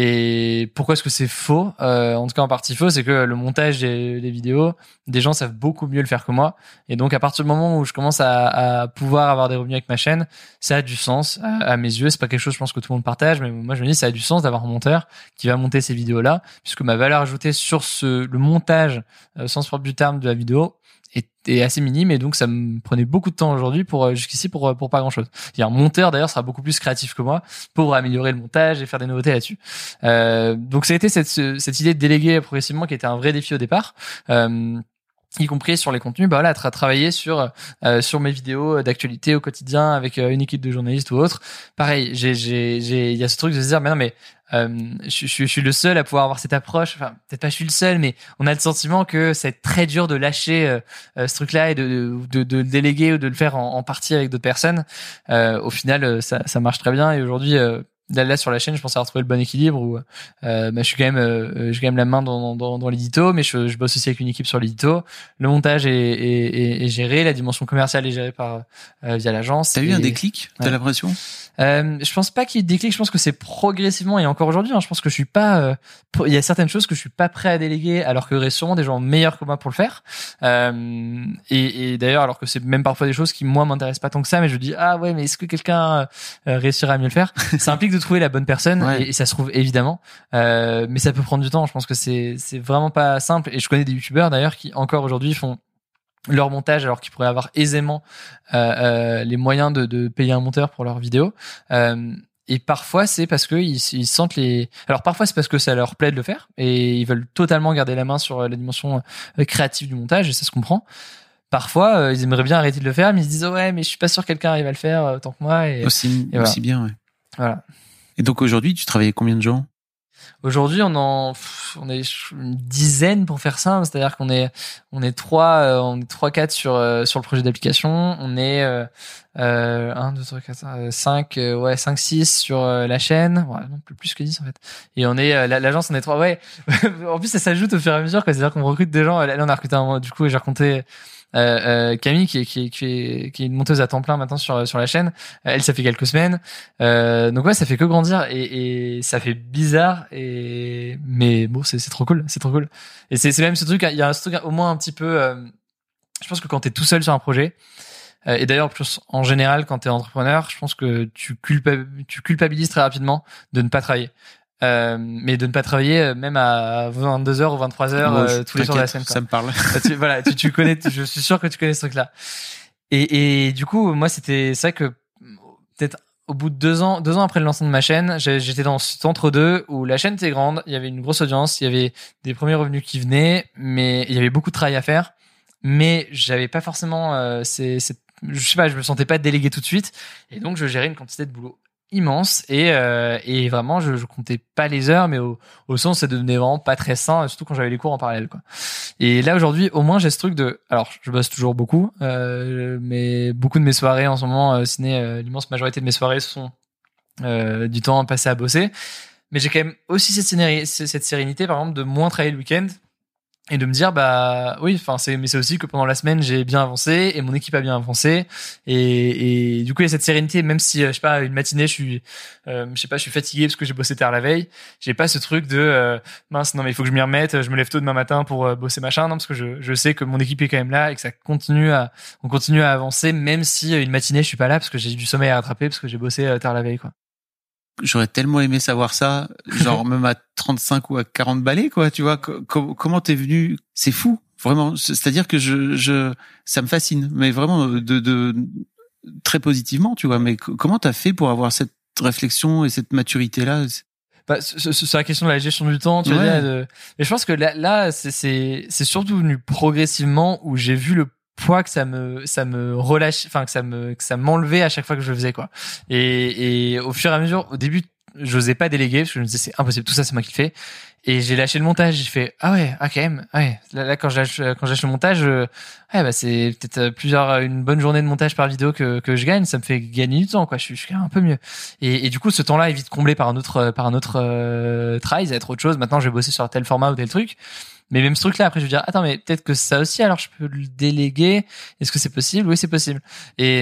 Et pourquoi est-ce que c'est faux euh, En tout cas, en partie faux, c'est que le montage des, des vidéos, des gens savent beaucoup mieux le faire que moi. Et donc, à partir du moment où je commence à, à pouvoir avoir des revenus avec ma chaîne, ça a du sens à, à mes yeux. C'est pas quelque chose, je pense, que tout le monde partage, mais moi, je me dis, ça a du sens d'avoir un monteur qui va monter ces vidéos-là, puisque ma valeur ajoutée sur ce le montage, euh, sans se propre du terme, de la vidéo est assez minime, et donc ça me prenait beaucoup de temps aujourd'hui pour jusqu'ici pour pour pas grand chose. Il y a un monteur d'ailleurs sera beaucoup plus créatif que moi pour améliorer le montage et faire des nouveautés là-dessus. Euh, donc ça a été cette cette idée de déléguer progressivement qui était un vrai défi au départ. Euh, y compris sur les contenus, bah voilà, tra- travailler sur euh, sur mes vidéos d'actualité au quotidien avec euh, une équipe de journalistes ou autre. Pareil, j'ai j'ai j'ai il y a ce truc de se dire mais non mais euh, je, je, je suis le seul à pouvoir avoir cette approche. Enfin, peut-être pas je suis le seul, mais on a le sentiment que c'est très dur de lâcher euh, euh, ce truc-là et de, de de le déléguer ou de le faire en, en partie avec d'autres personnes. Euh, au final, ça ça marche très bien, et aujourd'hui. Euh, Là, là sur la chaîne, je pense avoir trouvé le bon équilibre où euh, bah, je suis quand même, euh, j'ai quand même la main dans, dans, dans l'édito, mais je, je bosse aussi avec une équipe sur l'édito. Le montage est, est, est, est géré, la dimension commerciale est gérée par euh, via l'agence. T'as et... eu un déclic ? T'as ouais. l'impression ? Euh, je pense pas qu'il y ait de déclic. Je pense que c'est progressivement, et encore aujourd'hui, hein, je pense que je suis pas. Euh, il y a certaines choses que je suis pas prêt à déléguer, alors qu'il y aurait sûrement des gens meilleurs que moi pour le faire. Euh, et, et d'ailleurs, alors que c'est même parfois des choses qui moi m'intéressent pas tant que ça, mais je dis ah ouais, mais est-ce que quelqu'un euh, réussira à mieux le faire ? Ça implique de trouver la bonne personne, ouais. et, et ça se trouve évidemment, euh, mais ça peut prendre du temps. Je pense que c'est c'est vraiment pas simple. Et je connais des youtubeurs d'ailleurs qui encore aujourd'hui font leur montage alors qu'ils pourraient avoir aisément euh, euh, les moyens de, de payer un monteur pour leurs vidéos. Euh, et parfois c'est parce que ils, ils sentent les. Alors parfois c'est parce que ça leur plaît de le faire et ils veulent totalement garder la main sur la dimension créative du montage, et ça se comprend. Parfois euh, ils aimeraient bien arrêter de le faire, mais ils se disent oh ouais mais je suis pas sûr que quelqu'un arrive à le faire euh, tant que moi. Et aussi et voilà. aussi bien ouais. Voilà. Et donc aujourd'hui tu travailles avec combien de gens ? Aujourd'hui, on en, on est une dizaine pour faire ça. C'est-à-dire qu'on est, on est trois, euh, on est trois, quatre sur euh, sur le projet d'application. On est euh, euh, un, deux, trois, quatre, cinq, euh, ouais, cinq, six sur euh, la chaîne. Ouais, non, plus plus que dix en fait. Et on est, euh, l'agence, on est trois. Ouais. En plus, ça s'ajoute au fur et à mesure, quoi. C'est-à-dire qu'on recrute des gens. Là, on a recruté un, du coup, j'ai raconté. Euh, euh, Camille qui est, qui est qui est qui est une monteuse à temps plein maintenant sur sur la chaîne. Elle, ça fait quelques semaines. Euh, donc ouais, ça fait que grandir, et, et ça fait bizarre, et mais bon, c'est c'est trop cool, c'est trop cool. Et c'est c'est même ce truc, il y a ce truc au moins un petit peu. Euh, je pense que quand t'es tout seul sur un projet, euh, et d'ailleurs plus en général quand t'es entrepreneur, je pense que tu culpa- tu culpabilises très rapidement de ne pas travailler. Euh, mais de ne pas travailler même à vingt-deux heures ou vingt-trois heures bon, euh, tous les jours de la semaine, quoi. Ça me parle. tu, voilà, tu, tu connais, je suis sûr que tu connais ce truc-là. Et, et du coup, moi, c'était ça que peut-être au bout de deux ans, deux ans après le lancement de ma chaîne, j'étais dans cet entre-deux où la chaîne était grande, il y avait une grosse audience, il y avait des premiers revenus qui venaient, mais il y avait beaucoup de travail à faire. Mais j'avais pas forcément, euh, c'est, c'est, je sais pas, je me sentais pas délégué tout de suite, et donc je gérais une quantité de boulot immense, et euh, et vraiment je, je comptais pas les heures, mais au au sens ça devenait vraiment pas très sain, surtout quand j'avais les cours en parallèle, quoi. Et là aujourd'hui au moins j'ai ce truc de, alors je bosse toujours beaucoup, euh, mais beaucoup de mes soirées en ce moment, euh, ciné, euh, l'immense majorité de mes soirées sont euh, du temps passé à bosser, mais j'ai quand même aussi cette sérénité, cette sérénité par exemple de moins travailler le week-end, et de me dire bah oui, enfin c'est mais c'est aussi que pendant la semaine j'ai bien avancé et mon équipe a bien avancé et, et du coup il y a cette sérénité, même si je sais pas une matinée je suis euh, je sais pas je suis fatigué parce que j'ai bossé tard la veille, j'ai pas ce truc de euh, mince non mais il faut que je m'y remette, je me lève tôt demain matin pour euh, bosser machin, non parce que je je sais que mon équipe est quand même là et que ça continue à on continue à avancer même si une matinée je suis pas là parce que j'ai du sommeil à rattraper parce que j'ai bossé euh, tard la veille quoi. J'aurais tellement aimé savoir ça, genre même à trente-cinq ou à quarante balais, quoi, tu vois. Co- comment t'es venu? C'est fou, vraiment. C'est-à-dire que je, je, ça me fascine, mais vraiment de, de très positivement, tu vois. Mais comment t'as fait pour avoir cette réflexion et cette maturité-là? Bah, c'est la question de la gestion du temps, tu vois. Ouais. De... Mais je pense que là, là, c'est, c'est, c'est surtout venu progressivement où j'ai vu le poids que ça me ça me relâche, enfin que ça me que ça m'enlevait à chaque fois que je le faisais quoi. Et et au fur et à mesure, au début j'osais pas déléguer parce que je me disais c'est impossible, tout ça c'est moi qui le fais. Et j'ai lâché le montage, j'ai fait ah ouais, ah quand même, ouais. Là, là quand je lâche quand je lâche le montage, euh, ouais bah c'est peut-être plusieurs une bonne journée de montage par vidéo que que je gagne, ça me fait gagner du temps quoi. Je suis je suis un peu mieux. Et et du coup ce temps-là est vite comblé par un autre par un autre euh, travail, ça va être autre chose. Maintenant je vais bosser sur tel format ou tel truc. Mais même ce truc-là, après, je vais dire, attends, mais peut-être que ça aussi, alors je peux le déléguer. Est-ce que c'est possible? Oui, c'est possible. Et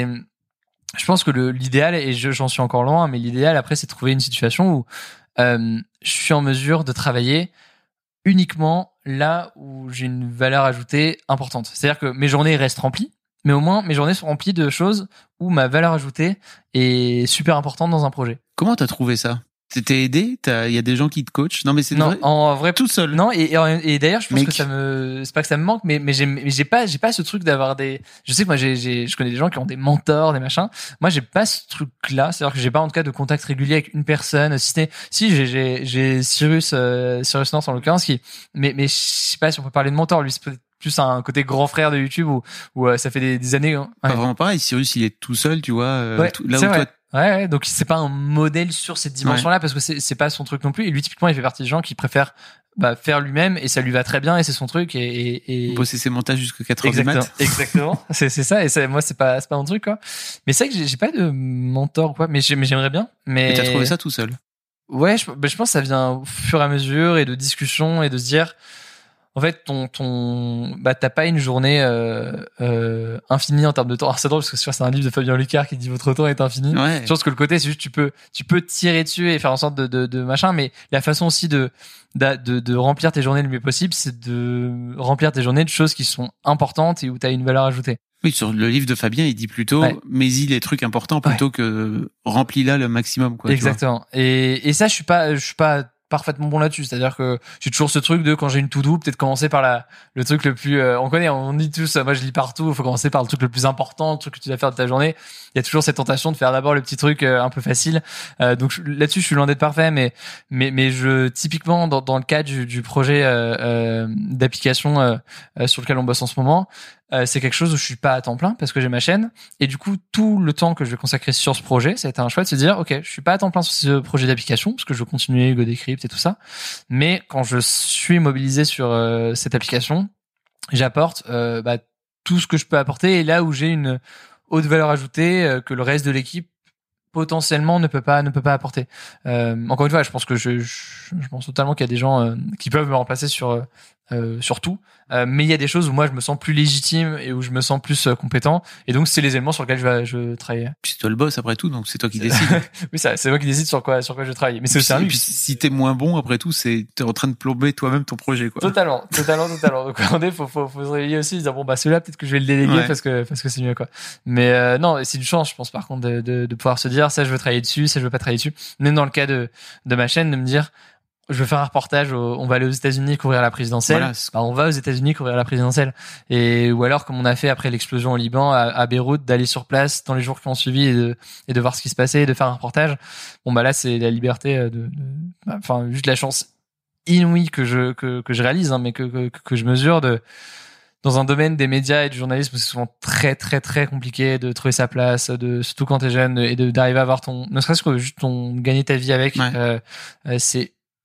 je pense que le, l'idéal, et je, j'en suis encore loin, mais l'idéal, après, c'est de trouver une situation où euh, je suis en mesure de travailler uniquement là où j'ai une valeur ajoutée importante. C'est-à-dire que mes journées restent remplies, mais au moins, mes journées sont remplies de choses où ma valeur ajoutée est super importante dans un projet. Comment t'as trouvé ça? T'es aidé? Il y a des gens qui te coachent? Non, mais c'est non, vrai. En vrai, tout seul. Non, et, et, et d'ailleurs, je pense Mec. que ça me, c'est pas que ça me manque, mais, mais j'ai, mais j'ai pas, j'ai pas ce truc d'avoir des, je sais que moi, j'ai, j'ai, je connais des gens qui ont des mentors, des machins. Moi, j'ai pas ce truc-là. C'est-à-dire que j'ai pas, en tout cas, de contact régulier avec une personne. Si c'est, si, j'ai, j'ai, j'ai Cyrus, euh, Cyrus North, en l'occurrence, qui, mais, mais je sais pas si on peut parler de mentor. Lui, c'est peut-être plus un côté grand frère de YouTube où, où euh, ça fait des, des années. Hein. Pas Ouais. vraiment pareil. Cyrus, il est tout seul, tu vois. Euh, Ouais, tout, là c'est où vrai. toi, Ouais, ouais, donc c'est pas un modèle sur cette dimension-là ouais. Parce que c'est c'est pas son truc non plus. Et lui typiquement, il fait partie des gens qui préfèrent bah, faire lui-même et ça lui va très bien et c'est son truc et et, et... bosser ses montages jusqu'à quatre heures du mat. Exactement, c'est c'est ça et ça, moi c'est pas c'est pas mon truc quoi. Mais c'est vrai que j'ai, j'ai pas de mentor quoi, mais, mais j'aimerais bien. Mais, mais t'as trouvé ça tout seul? Ouais, je, bah, je pense que ça vient au fur et à mesure et de discussion et de se dire. En fait, ton, ton, bah, t'as pas une journée euh, euh, infinie en termes de temps. Alors c'est drôle parce que c'est un livre de Fabien Licard qui dit votre temps est infini. Ouais. Je pense que le côté c'est juste tu peux, tu peux tirer dessus et faire en sorte de, de, de machin, mais la façon aussi de, de, de, de remplir tes journées le mieux possible, c'est de remplir tes journées de choses qui sont importantes et où t'as une valeur ajoutée. Oui, sur le livre de Fabien, il dit plutôt ouais. mets-y les trucs importants plutôt ouais. que remplis-là le maximum, quoi. Exactement. Et, et ça, je suis pas, je suis pas parfaitement bon là-dessus, c'est-à-dire que j'ai toujours ce truc de quand j'ai une to-do, peut-être commencer par la le truc le plus euh, on connaît, on dit tous, moi je lis partout, il faut commencer par le truc le plus important, le truc que tu dois faire de ta journée. Il y a toujours cette tentation de faire d'abord le petit truc euh, un peu facile. Euh, donc je, là-dessus je suis loin d'être parfait, mais mais mais je typiquement dans dans le cadre du, du projet euh, euh, d'application euh, euh, sur lequel on bosse en ce moment, Euh, c'est quelque chose où je suis pas à temps plein parce que j'ai ma chaîne et du coup tout le temps que je vais consacrer sur ce projet, ça a été un choix de se dire ok, je suis pas à temps plein sur ce projet d'application parce que je veux continuer Go Decrypt et tout ça, mais quand je suis mobilisé sur euh, cette application, j'apporte euh, bah, tout ce que je peux apporter et là où j'ai une haute valeur ajoutée euh, que le reste de l'équipe potentiellement ne peut pas ne peut pas apporter. Euh, encore une fois, je pense que je je, je pense totalement qu'il y a des gens euh, qui peuvent me remplacer sur euh, sur tout, euh, mais il y a des choses où moi je me sens plus légitime et où je me sens plus euh, compétent et donc c'est les éléments sur lesquels je vais je travailler. Puis c'est toi le boss après tout, donc c'est toi qui décides. Oui, ça, c'est moi qui décide sur quoi sur quoi je travaille. Mais c'est aussi un luxe. Et puis si t'es moins bon après tout, c'est t'es en train de plomber toi-même ton projet, quoi. Totalement, totalement, totalement. Donc on est faut faut faut se réveiller aussi, se dire bon bah celui-là peut-être que je vais le déléguer ouais. parce que parce que c'est mieux quoi. Mais euh, non, c'est une chance je pense par contre de, de de pouvoir se dire ça je veux travailler dessus, ça je veux pas travailler dessus. Même dans le cas de de ma chaîne de me dire je veux faire un reportage, au, on va aller aux États-Unis couvrir la présidentielle. Voilà. Bah, on va aux États-Unis couvrir la présidentielle. Et ou alors comme on a fait après l'explosion au Liban à, à Beyrouth, d'aller sur place dans les jours qui ont suivi et de et de voir ce qui se passait et de faire un reportage. Bon bah là c'est la liberté de, de bah, enfin juste la chance inouïe que je que que je réalise, hein, mais que que que je mesure de dans un domaine des médias et du journalisme où c'est souvent très très très compliqué de trouver sa place, de surtout quand t'es jeune et de d'arriver à avoir ton ne serait-ce que juste ton gagner ta vie avec. Ouais. Euh, c'est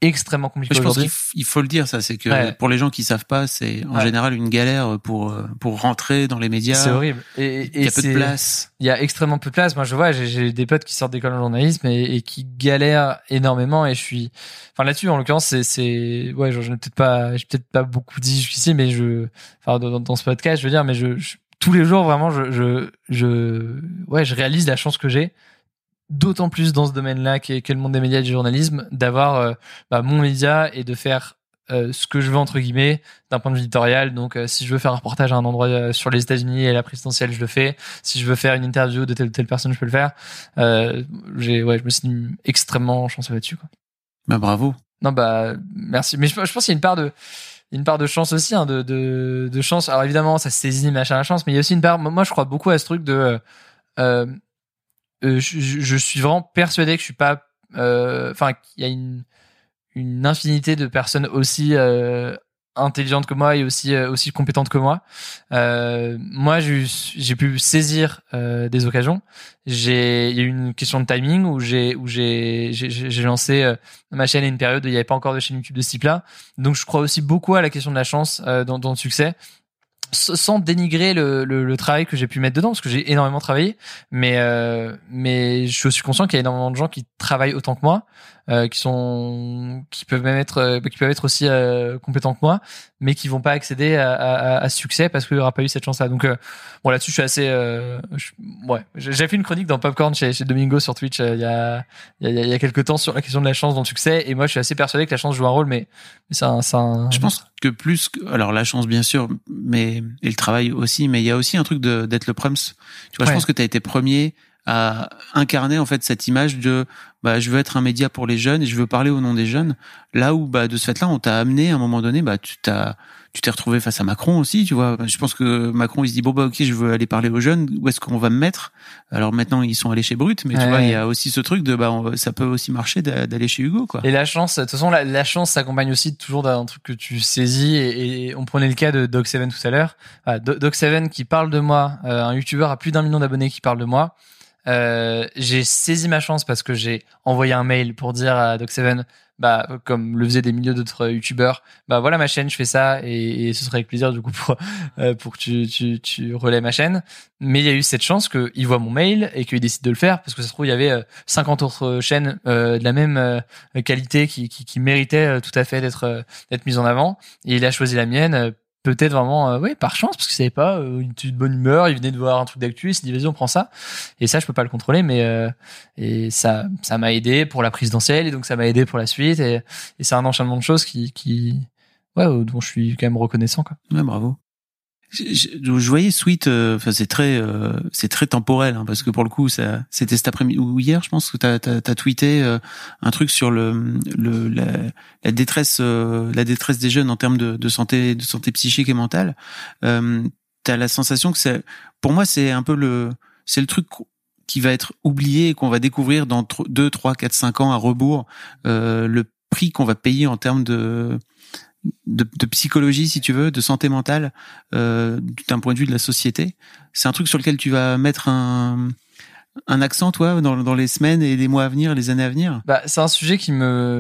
extrêmement compliqué Je pense aujourd'hui. qu'il f- il faut le dire, ça, c'est que Ouais. pour les gens qui savent pas, c'est en Ouais. général une galère pour pour rentrer dans les médias. C'est horrible. Et, Il y et a peu de c'est- place. Il y a extrêmement peu de place. Moi, je vois, j'ai, j'ai des potes qui sortent d'école de journalisme et, et qui galèrent énormément. Et je suis, enfin là-dessus, en l'occurrence, c'est, c'est, ouais, j'en ai peut-être pas, j'ai peut-être pas beaucoup dit jusqu'ici, mais je, enfin dans, dans ce podcast, je veux dire, mais je, je tous les jours, vraiment, je, je, je, ouais, je réalise la chance que j'ai. D'autant plus dans ce domaine-là qu'est, qu'est le monde des médias et du journalisme, d'avoir euh, bah, mon média et de faire euh, ce que je veux entre guillemets d'un point de vue éditorial. Donc, euh, si je veux faire un reportage à un endroit euh, sur les États-Unis et la présidentielle, je le fais. Si je veux faire une interview de telle ou telle personne, je peux le faire. Euh, j'ai, ouais, je me suis dit extrêmement chanceux là-dessus, quoi. Bah bravo. Non, bah merci. Mais je, je pense qu'il y a une part de une part de chance aussi, hein, de, de de chance. Alors évidemment, ça se saisit machin la chance, mais il y a aussi une part. Moi, je crois beaucoup à ce truc de euh, Euh, je, je suis vraiment persuadé que je suis pas, enfin, euh, qu'il y a une, une infinité de personnes aussi euh, intelligentes que moi et aussi euh, aussi compétentes que moi. Euh, moi, j'ai, j'ai pu saisir euh, des occasions. J'ai, il y a eu une question de timing où j'ai où j'ai j'ai, j'ai lancé euh, ma chaîne à une période où il n'y avait pas encore de chaîne YouTube de ce type-là. Donc, je crois aussi beaucoup à la question de la chance euh, dans, dans le succès, sans dénigrer le, le, le travail que j'ai pu mettre dedans, parce que j'ai énormément travaillé, mais euh, mais je suis conscient qu'il y a énormément de gens qui travaillent autant que moi, euh, qui sont qui peuvent même être euh, qui peuvent être aussi euh, compétents que moi, mais qui vont pas accéder à, à, à ce succès parce qu'il y aura pas eu cette chance-là. Donc euh, bon, là-dessus, je suis assez euh, je, ouais, j'ai fait une chronique dans Popcorn chez, chez Domingo sur Twitch euh, il y a il y a il y a quelques temps sur la question de la chance dans le succès, et moi je suis assez persuadé que la chance joue un rôle, mais, mais c'est un, c'est un... Je pense que plus que, alors la chance bien sûr, mais et le travail aussi, mais il y a aussi un truc de d'être le prums. Tu vois, Ouais. je pense que tu as été premier à incarner en fait cette image de bah je veux être un média pour les jeunes et je veux parler au nom des jeunes. Là où bah de ce fait-là, on t'a amené à un moment donné, bah tu t'as tu t'es retrouvé face à Macron aussi, tu vois. Je pense que Macron il se dit bon bah ok, je veux aller parler aux jeunes, où est-ce qu'on va me mettre? Alors maintenant ils sont allés chez Brut, mais tu Ouais. vois, il y a aussi ce truc de bah on, ça peut aussi marcher d'a- d'aller chez Hugo quoi. Et la chance, de toute façon, la, la chance s'accompagne aussi toujours d'un truc que tu saisis. Et, et on prenait le cas de Doc Seven tout à l'heure. Ah, Do- Doc Seven qui parle de moi, euh, un YouTuber à plus d'un million d'abonnés qui parle de moi. Euh, j'ai saisi ma chance parce que j'ai envoyé un mail pour dire à Doc Seven, bah comme le faisaient des milliers d'autres youtubeurs, bah voilà ma chaîne, je fais ça, et, et ce serait avec plaisir du coup pour euh, pour que tu tu tu relais ma chaîne. Mais il y a eu cette chance qu'il voit mon mail et qu'il décide de le faire, parce que ça se trouve il y avait euh, cinquante autres chaînes euh, de la même euh, qualité qui qui, qui méritaient euh, tout à fait d'être euh, d'être mises en avant, et il a choisi la mienne. Euh, peut-être vraiment euh, ouais par chance, parce qu'il savait pas, euh, il était de bonne humeur, il venait de voir un truc d'actu, il s'est dit vas-y on prend ça, et ça je peux pas le contrôler, mais euh, et ça ça m'a aidé pour la présidentielle, et donc ça m'a aidé pour la suite, et, et c'est un enchaînement de choses qui qui ouais dont je suis quand même reconnaissant quoi. Ouais, bravo. Je, je, je voyais Sweet, euh, enfin c'est très, euh, c'est très temporel, hein, parce que pour le coup, ça, c'était cet après-midi ou hier, je pense que t'as, t'as, t'as tweeté euh, un truc sur le, le, la, la détresse, euh, la détresse des jeunes en termes de, de santé, de santé psychique et mentale. Euh, t'as la sensation que c'est, pour moi, c'est un peu le, c'est le truc qui va être oublié et qu'on va découvrir dans deux, trois, quatre, cinq ans à rebours, euh, le prix qu'on va payer en termes de De, de psychologie, si tu veux, de santé mentale, euh, d'un point de vue de la société. C'est un truc sur lequel tu vas mettre un, un accent, toi, dans, dans les semaines et les mois à venir, les années à venir. Bah, c'est un sujet qui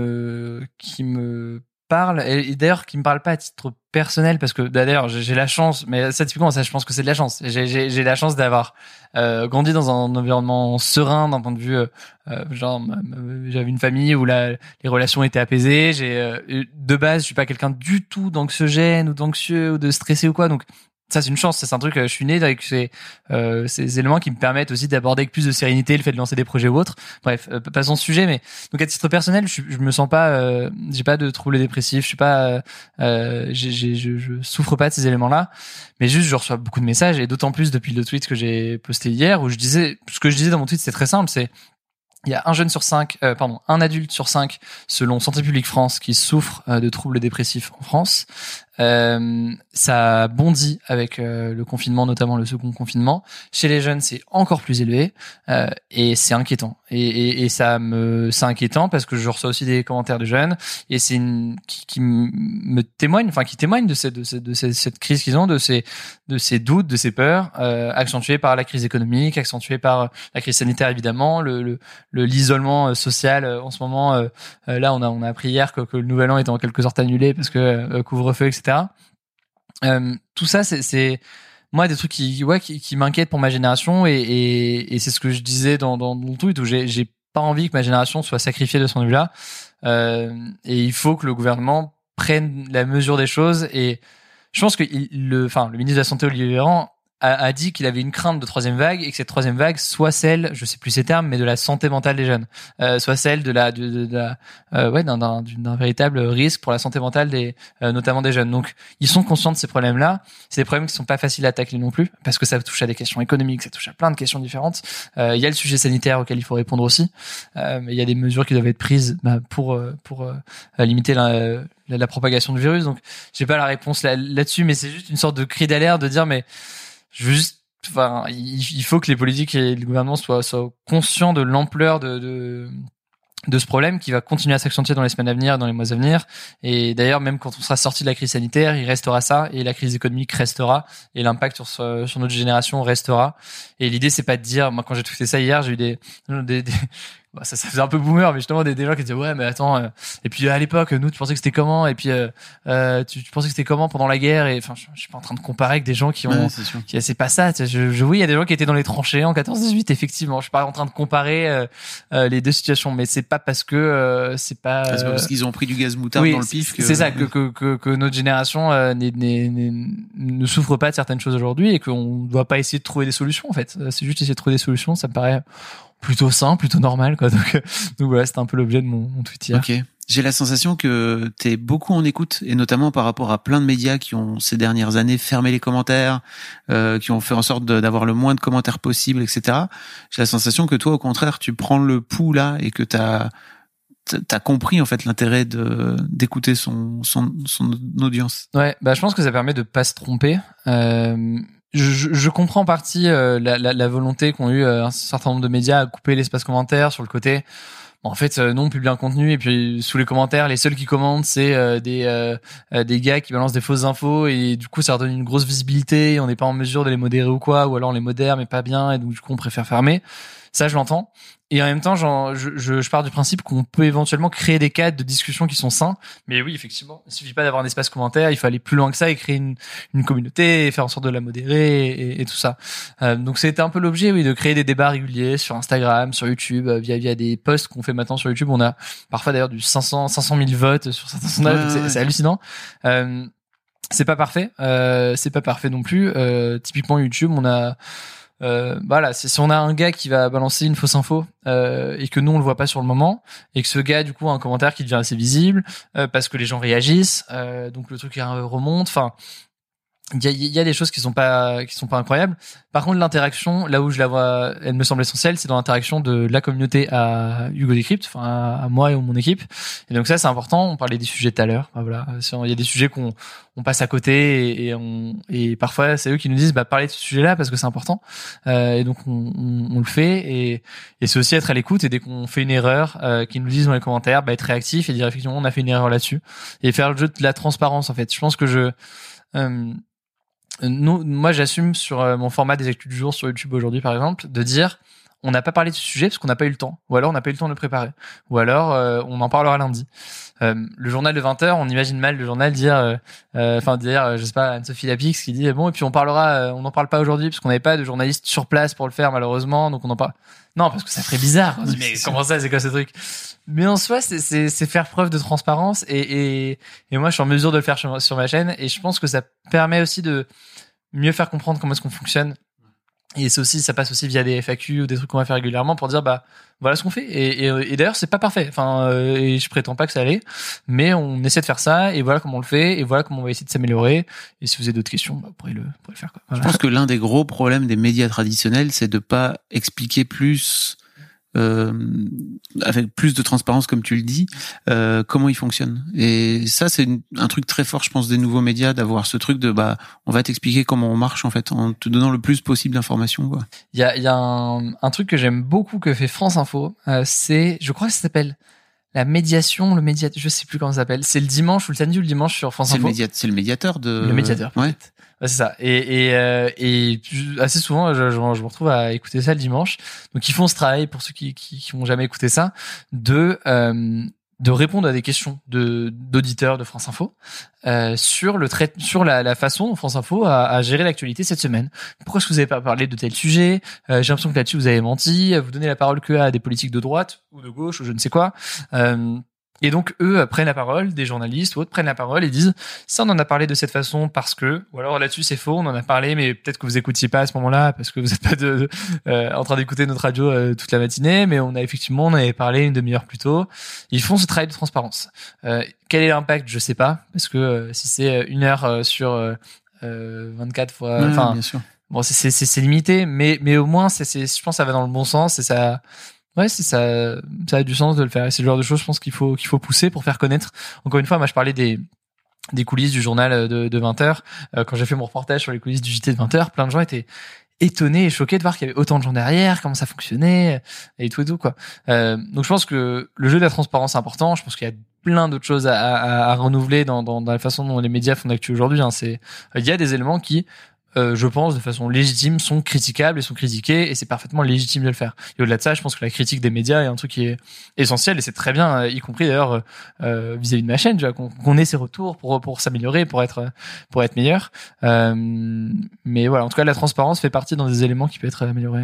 me qui me parle, et, et d'ailleurs qui me parle pas à titre personnel, parce que d'ailleurs j'ai, j'ai la chance, mais ça typiquement ça je pense que c'est de la chance. J'ai j'ai, j'ai la chance d'avoir euh, grandi dans un environnement serein d'un point de vue euh, genre j'avais une famille où la, les relations étaient apaisées. J'ai euh, de base je suis pas quelqu'un du tout d'anxiogène ou d'anxieux ou de stressé ou quoi, donc ça c'est une chance, c'est un truc, je suis né avec ces euh, ces éléments qui me permettent aussi d'aborder avec plus de sérénité le fait de lancer des projets ou autres. Bref, euh, passons ce sujet, mais donc à titre personnel, je, je me sens pas euh, j'ai pas de troubles dépressifs, je suis pas euh, j'ai, j'ai je, je souffre pas de ces éléments-là, mais juste je reçois beaucoup de messages, et d'autant plus depuis le tweet que j'ai posté hier où je disais ce que je disais dans mon tweet, c'est très simple, c'est il y a un jeune sur cinq, euh, pardon, un adulte sur cinq, selon Santé publique France, qui souffre euh, de troubles dépressifs en France. Euh, ça bondit avec euh, le confinement, notamment le second confinement. Chez les jeunes, c'est encore plus élevé euh, et c'est inquiétant. Et, et, et ça me, c'est inquiétant parce que je reçois aussi des commentaires de jeunes et c'est une qui, qui me témoigne, enfin qui témoigne de cette de cette, de cette, cette crise qu'ils ont, de ces de ces doutes, de ces peurs, euh, accentuées par la crise économique, accentuées par la crise sanitaire évidemment, le le, le l'isolement social euh, en ce moment. Euh, euh, là, on a on a appris hier que, que le nouvel an était en quelque sorte annulé parce que euh, couvre-feu, et cetera. Euh, tout ça, c'est, c'est moi des trucs qui, ouais, qui, qui m'inquiètent pour ma génération et, et, et c'est ce que je disais dans, dans mon tweet où j'ai, j'ai pas envie que ma génération soit sacrifiée de ce point de vue-là. Euh, et il faut que le gouvernement prenne la mesure des choses. Et je pense que il, le, enfin, le ministre de la Santé Olivier Véran a, a dit qu'il avait une crainte de troisième vague et que cette troisième vague soit celle, je sais plus ces termes, mais de la santé mentale des jeunes, euh, soit celle de la, de, de, de la, euh, ouais, d'un, d'un, d'un véritable risque pour la santé mentale des, euh, notamment des jeunes. Donc, ils sont conscients de ces problèmes-là. C'est des problèmes qui sont pas faciles à tacler non plus, parce que ça touche à des questions économiques, ça touche à plein de questions différentes. Euh, il y a le sujet sanitaire auquel il faut répondre aussi. Euh, mais il y a des mesures qui doivent être prises, bah, pour, pour euh, limiter la, la, la propagation du virus. Donc, j'ai pas la réponse là, là-dessus, mais c'est juste une sorte de cri d'alerte de dire, mais je veux juste, enfin, il faut que les politiques et le gouvernement soient, soient conscients de l'ampleur de, de, de ce problème qui va continuer à s'accentuer dans les semaines à venir, dans les mois à venir. Et d'ailleurs, même quand on sera sorti de la crise sanitaire, il restera ça, et la crise économique restera, et l'impact sur, sur notre génération restera. Et l'idée, c'est pas de dire, moi, quand j'ai tweeté ça hier, j'ai eu des, des, des bah, ça, ça faisait un peu boomer, mais justement des, des gens qui disaient ouais mais attends euh, et puis à l'époque nous tu pensais que c'était comment et puis euh, euh, tu, tu pensais que c'était comment pendant la guerre et enfin je, je suis pas en train de comparer avec des gens qui ont ouais, c'est, sûr. Qui, c'est pas ça, je, je oui il y a des gens qui étaient dans les tranchées en quatorze dix-huit effectivement, je suis pas en train de comparer euh, euh, les deux situations, mais c'est pas parce que euh, c'est pas, euh, c'est pas parce qu'ils ont pris du gaz moutarde oui, dans le pif que c'est ça que que que, que notre génération euh, n'est, n'est, n'est, ne souffre pas de certaines choses aujourd'hui et qu'on doit pas essayer de trouver des solutions en fait, c'est juste essayer de trouver des solutions, ça me paraît plutôt sain, plutôt normal, quoi. Donc, donc voilà, c'était un peu l'objet de mon, mon tweet hier. Ok. J'ai la sensation que t'es beaucoup en écoute, et notamment par rapport à plein de médias qui ont ces dernières années fermé les commentaires, euh, qui ont fait en sorte de, d'avoir le moins de commentaires possible, et cetera. J'ai la sensation que toi, au contraire, tu prends le pouls là et que t'as t'as compris en fait l'intérêt de d'écouter son son son audience. Ouais, bah je pense que ça permet de pas se tromper. Euh... Je, je comprends en partie euh, la, la, la volonté qu'ont eu euh, un certain nombre de médias à couper l'espace commentaire sur le côté. Bon, en fait, euh, non, on publie un contenu et puis sous les commentaires, les seuls qui commentent, c'est euh, des euh, des gars qui balancent des fausses infos et du coup, ça leur donne une grosse visibilité. Et on n'est pas en mesure de les modérer ou quoi, ou alors on les modère mais pas bien et donc du coup, on préfère fermer. Ça, je l'entends. Et en même temps, genre, je, je, je pars du principe qu'on peut éventuellement créer des cadres de discussion qui sont sains. Mais oui, effectivement, il suffit pas d'avoir un espace commentaire, il faut aller plus loin que ça et créer une, une communauté et faire en sorte de la modérer et, et tout ça. Euh, donc c'était un peu l'objet, oui, de créer des débats réguliers sur Instagram, sur YouTube, via via des posts qu'on fait maintenant sur YouTube. On a parfois d'ailleurs du cinq cents, cinq cent mille votes sur certains sondages, ouais, c'est, ouais. c'est hallucinant. Euh, c'est pas parfait, euh, c'est pas parfait non plus. Euh, typiquement YouTube, on a Euh, voilà, c'est, si on a un gars qui va balancer une fausse info euh, et que nous on le voit pas sur le moment et que ce gars du coup a un commentaire qui devient assez visible euh, parce que les gens réagissent, euh, donc le truc remonte. Enfin, il y a, y a des choses qui sont pas qui sont pas incroyables. Par contre, l'interaction, là où je la vois, elle me semble essentielle, c'est dans l'interaction de la communauté à Hugo Décrypte, enfin à, à moi et à mon équipe. Et donc ça, c'est important. On parlait des sujets tout à l'heure. Bah, voilà, il y a des sujets qu'on on passe à côté et, et, on, et parfois c'est eux qui nous disent bah parlez de ce sujet-là parce que c'est important. Euh, et donc on, on, on le fait et, et c'est aussi être à l'écoute et dès qu'on fait une erreur, euh, qu'ils nous disent dans les commentaires, bah être réactif et dire effectivement on a fait une erreur là-dessus et faire le jeu de la transparence en fait. Je pense que je euh, Nous, moi, j'assume sur euh, mon format des actus du jour sur YouTube aujourd'hui, par exemple, de dire on n'a pas parlé de ce sujet parce qu'on n'a pas eu le temps, ou alors on n'a pas eu le temps de le préparer, ou alors euh, on en parlera lundi. Euh, le journal de vingt heures, on imagine mal le journal dire, enfin euh, euh, dire, euh, je sais pas, Anne-Sophie Lapix qui dit bon et puis on parlera, euh, on n'en parle pas aujourd'hui parce qu'on n'avait pas de journaliste sur place pour le faire malheureusement, donc on en parle. Non, parce que ça ferait bizarre. On dit, mais comment ça, c'est quoi ce truc? Mais en soi, c'est, c'est, c'est faire preuve de transparence et, et, et moi, je suis en mesure de le faire sur, sur ma chaîne et je pense que ça permet aussi de mieux faire comprendre comment est-ce qu'on fonctionne. Et c'est aussi, ça passe aussi via des F A Q ou des trucs qu'on va faire régulièrement pour dire, bah, voilà ce qu'on fait. Et, et, et d'ailleurs, c'est pas parfait. Enfin, euh, et je prétends pas que ça allait, mais on essaie de faire ça et voilà comment on le fait et voilà comment on va essayer de s'améliorer. Et si vous avez d'autres questions, bah, vous pourrez le, vous pourrez le faire, quoi. Voilà. Je pense que l'un des gros problèmes des médias traditionnels, c'est de pas expliquer plus euh, avec plus de transparence, comme tu le dis, euh, comment ils fonctionnent. Et ça, c'est une, un truc très fort, je pense, des nouveaux médias, d'avoir ce truc de bah, on va t'expliquer comment on marche en fait, en te donnant le plus possible d'informations, quoi. Il y a, il y a un, un truc que j'aime beaucoup que fait France Info, euh, c'est, je crois que ça s'appelle la médiation, le médiateur, je sais plus comment ça s'appelle. C'est le dimanche ou le samedi ou le dimanche sur France c'est Info. Le média- c'est le médiateur de. Le médiateur. Ouais. Peut-être. Ouais, c'est ça. Et, et, euh, et assez souvent, je, je, je me retrouve à écouter ça le dimanche. Donc, ils font ce travail, pour ceux qui, qui, qui ont jamais écouté ça, de, euh, de répondre à des questions de, d'auditeurs de France Info, euh, sur le trait, sur la, la façon dont France Info a, a géré l'actualité cette semaine. Pourquoi est-ce que vous avez pas parlé de tel sujet? Euh, j'ai l'impression que là-dessus, vous avez menti. Vous donnez la parole que à des politiques de droite ou de gauche ou je ne sais quoi. Euh, Et donc, eux prennent la parole, des journalistes ou autres prennent la parole et disent ça, on en a parlé de cette façon parce que, ou alors là-dessus, c'est faux, on en a parlé, mais peut-être que vous écoutiez pas à ce moment-là parce que vous n'êtes pas de, de, euh, en train d'écouter notre radio euh, toute la matinée, mais on a effectivement, on avait parlé une demi-heure plus tôt. Ils font ce travail de transparence. Euh, quel est l'impact? Je sais pas, parce que euh, si c'est une heure euh, sur euh, vingt-quatre fois, enfin, ouais, bien sûr. Bon, c'est, c'est, c'est limité, mais, mais au moins, c'est, c'est, je pense que ça va dans le bon sens et ça, ouais, c'est ça, ça a du sens de le faire. Et c'est le genre de choses, je pense, qu'il faut, qu'il faut pousser pour faire connaître. Encore une fois, moi, je parlais des, des coulisses du journal de, de vingt heures. Euh, quand j'ai fait mon reportage sur les coulisses du J T de vingt heures, plein de gens étaient étonnés et choqués de voir qu'il y avait autant de gens derrière, comment ça fonctionnait, et tout et tout, quoi. Euh, donc, je pense que le jeu de la transparence est important. Je pense qu'il y a plein d'autres choses à, à, à renouveler dans, dans, dans la façon dont les médias font l'actu aujourd'hui, hein. C'est, il y a des éléments qui, Euh, je pense, de façon légitime, sont critiquables et sont critiqués, et c'est parfaitement légitime de le faire. Et au-delà de ça, je pense que la critique des médias est un truc qui est essentiel, et c'est très bien, euh, y compris d'ailleurs euh, vis-à-vis de ma chaîne, tu vois, qu'on, qu'on ait ces retours pour pour s'améliorer, pour être pour être meilleur. Euh, mais voilà, en tout cas, la transparence fait partie dans des éléments qui peuvent être améliorés.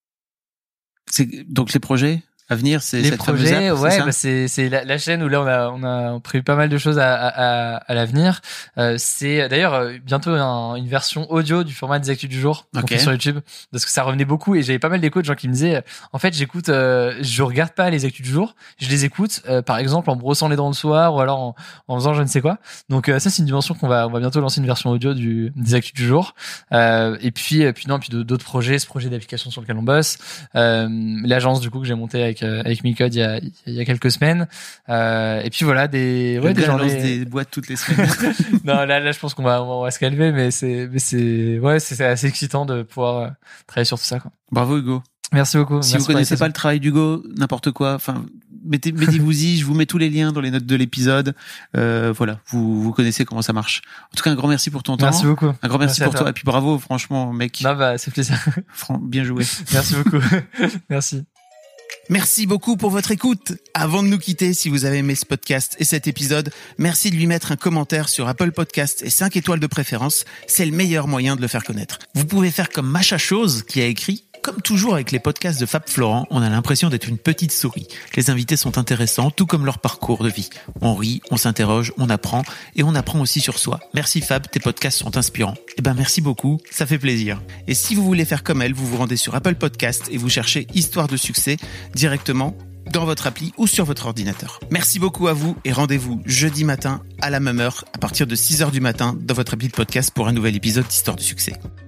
C'est donc les projets à venir, c'est les cette projets, app, ouais, c'est, ça bah c'est c'est la, la chaîne où là on a on a prévu pas mal de choses à à, à l'avenir. Euh, c'est d'ailleurs euh, bientôt un, une version audio du format des actus du jour qu'on okay. fait sur YouTube, parce que ça revenait beaucoup et j'avais pas mal d'échos de gens qui me disaient en fait j'écoute, euh, je regarde pas les actus du jour, je les écoute euh, par exemple en brossant les dents le soir ou alors en, en faisant je ne sais quoi. Donc euh, ça c'est une dimension qu'on va on va bientôt lancer une version audio du des actus du jour. Euh, et puis et puis non puis d'autres projets, ce projet d'application sur lequel on bosse, euh, l'agence du coup que j'ai monté avec avec Micode il y a il y a quelques semaines, euh, et puis voilà des ouais le des gars journées lance des boîtes toutes les semaines. non là là je pense qu'on va on va se calmer, mais c'est mais c'est ouais c'est, c'est assez excitant de pouvoir travailler sur tout ça, quoi. Bravo Hugo. Merci beaucoup. Si Merci vous connaissez pas le travail d'Hugo, n'importe quoi, enfin mettez mettez-vous-y, je vous mets tous les liens dans les notes de l'épisode. Euh, voilà, vous vous connaissez comment ça marche. En tout cas, un grand merci pour ton temps. Merci beaucoup. Un grand merci, merci pour toi. toi. Et puis bravo, franchement, mec. Non bah c'est plaisir. Bien joué. Merci beaucoup. Merci. Merci beaucoup pour votre écoute. Avant de nous quitter, si vous avez aimé ce podcast et cet épisode, merci de lui mettre un commentaire sur Apple Podcast et cinq étoiles de préférence. C'est le meilleur moyen de le faire connaître. Vous pouvez faire comme Macha Chose qui a écrit: comme toujours avec les podcasts de Fab Florent, on a l'impression d'être une petite souris. Les invités sont intéressants, tout comme leur parcours de vie. On rit, on s'interroge, on apprend, et on apprend aussi sur soi. Merci Fab, tes podcasts sont inspirants. Eh ben merci beaucoup, ça fait plaisir. Et si vous voulez faire comme elle, vous vous rendez sur Apple Podcast et vous cherchez Histoire de succès directement dans votre appli ou sur votre ordinateur. Merci beaucoup à vous et rendez-vous jeudi matin à la même heure à partir de six heures du matin dans votre appli de podcast pour un nouvel épisode d'Histoire de succès.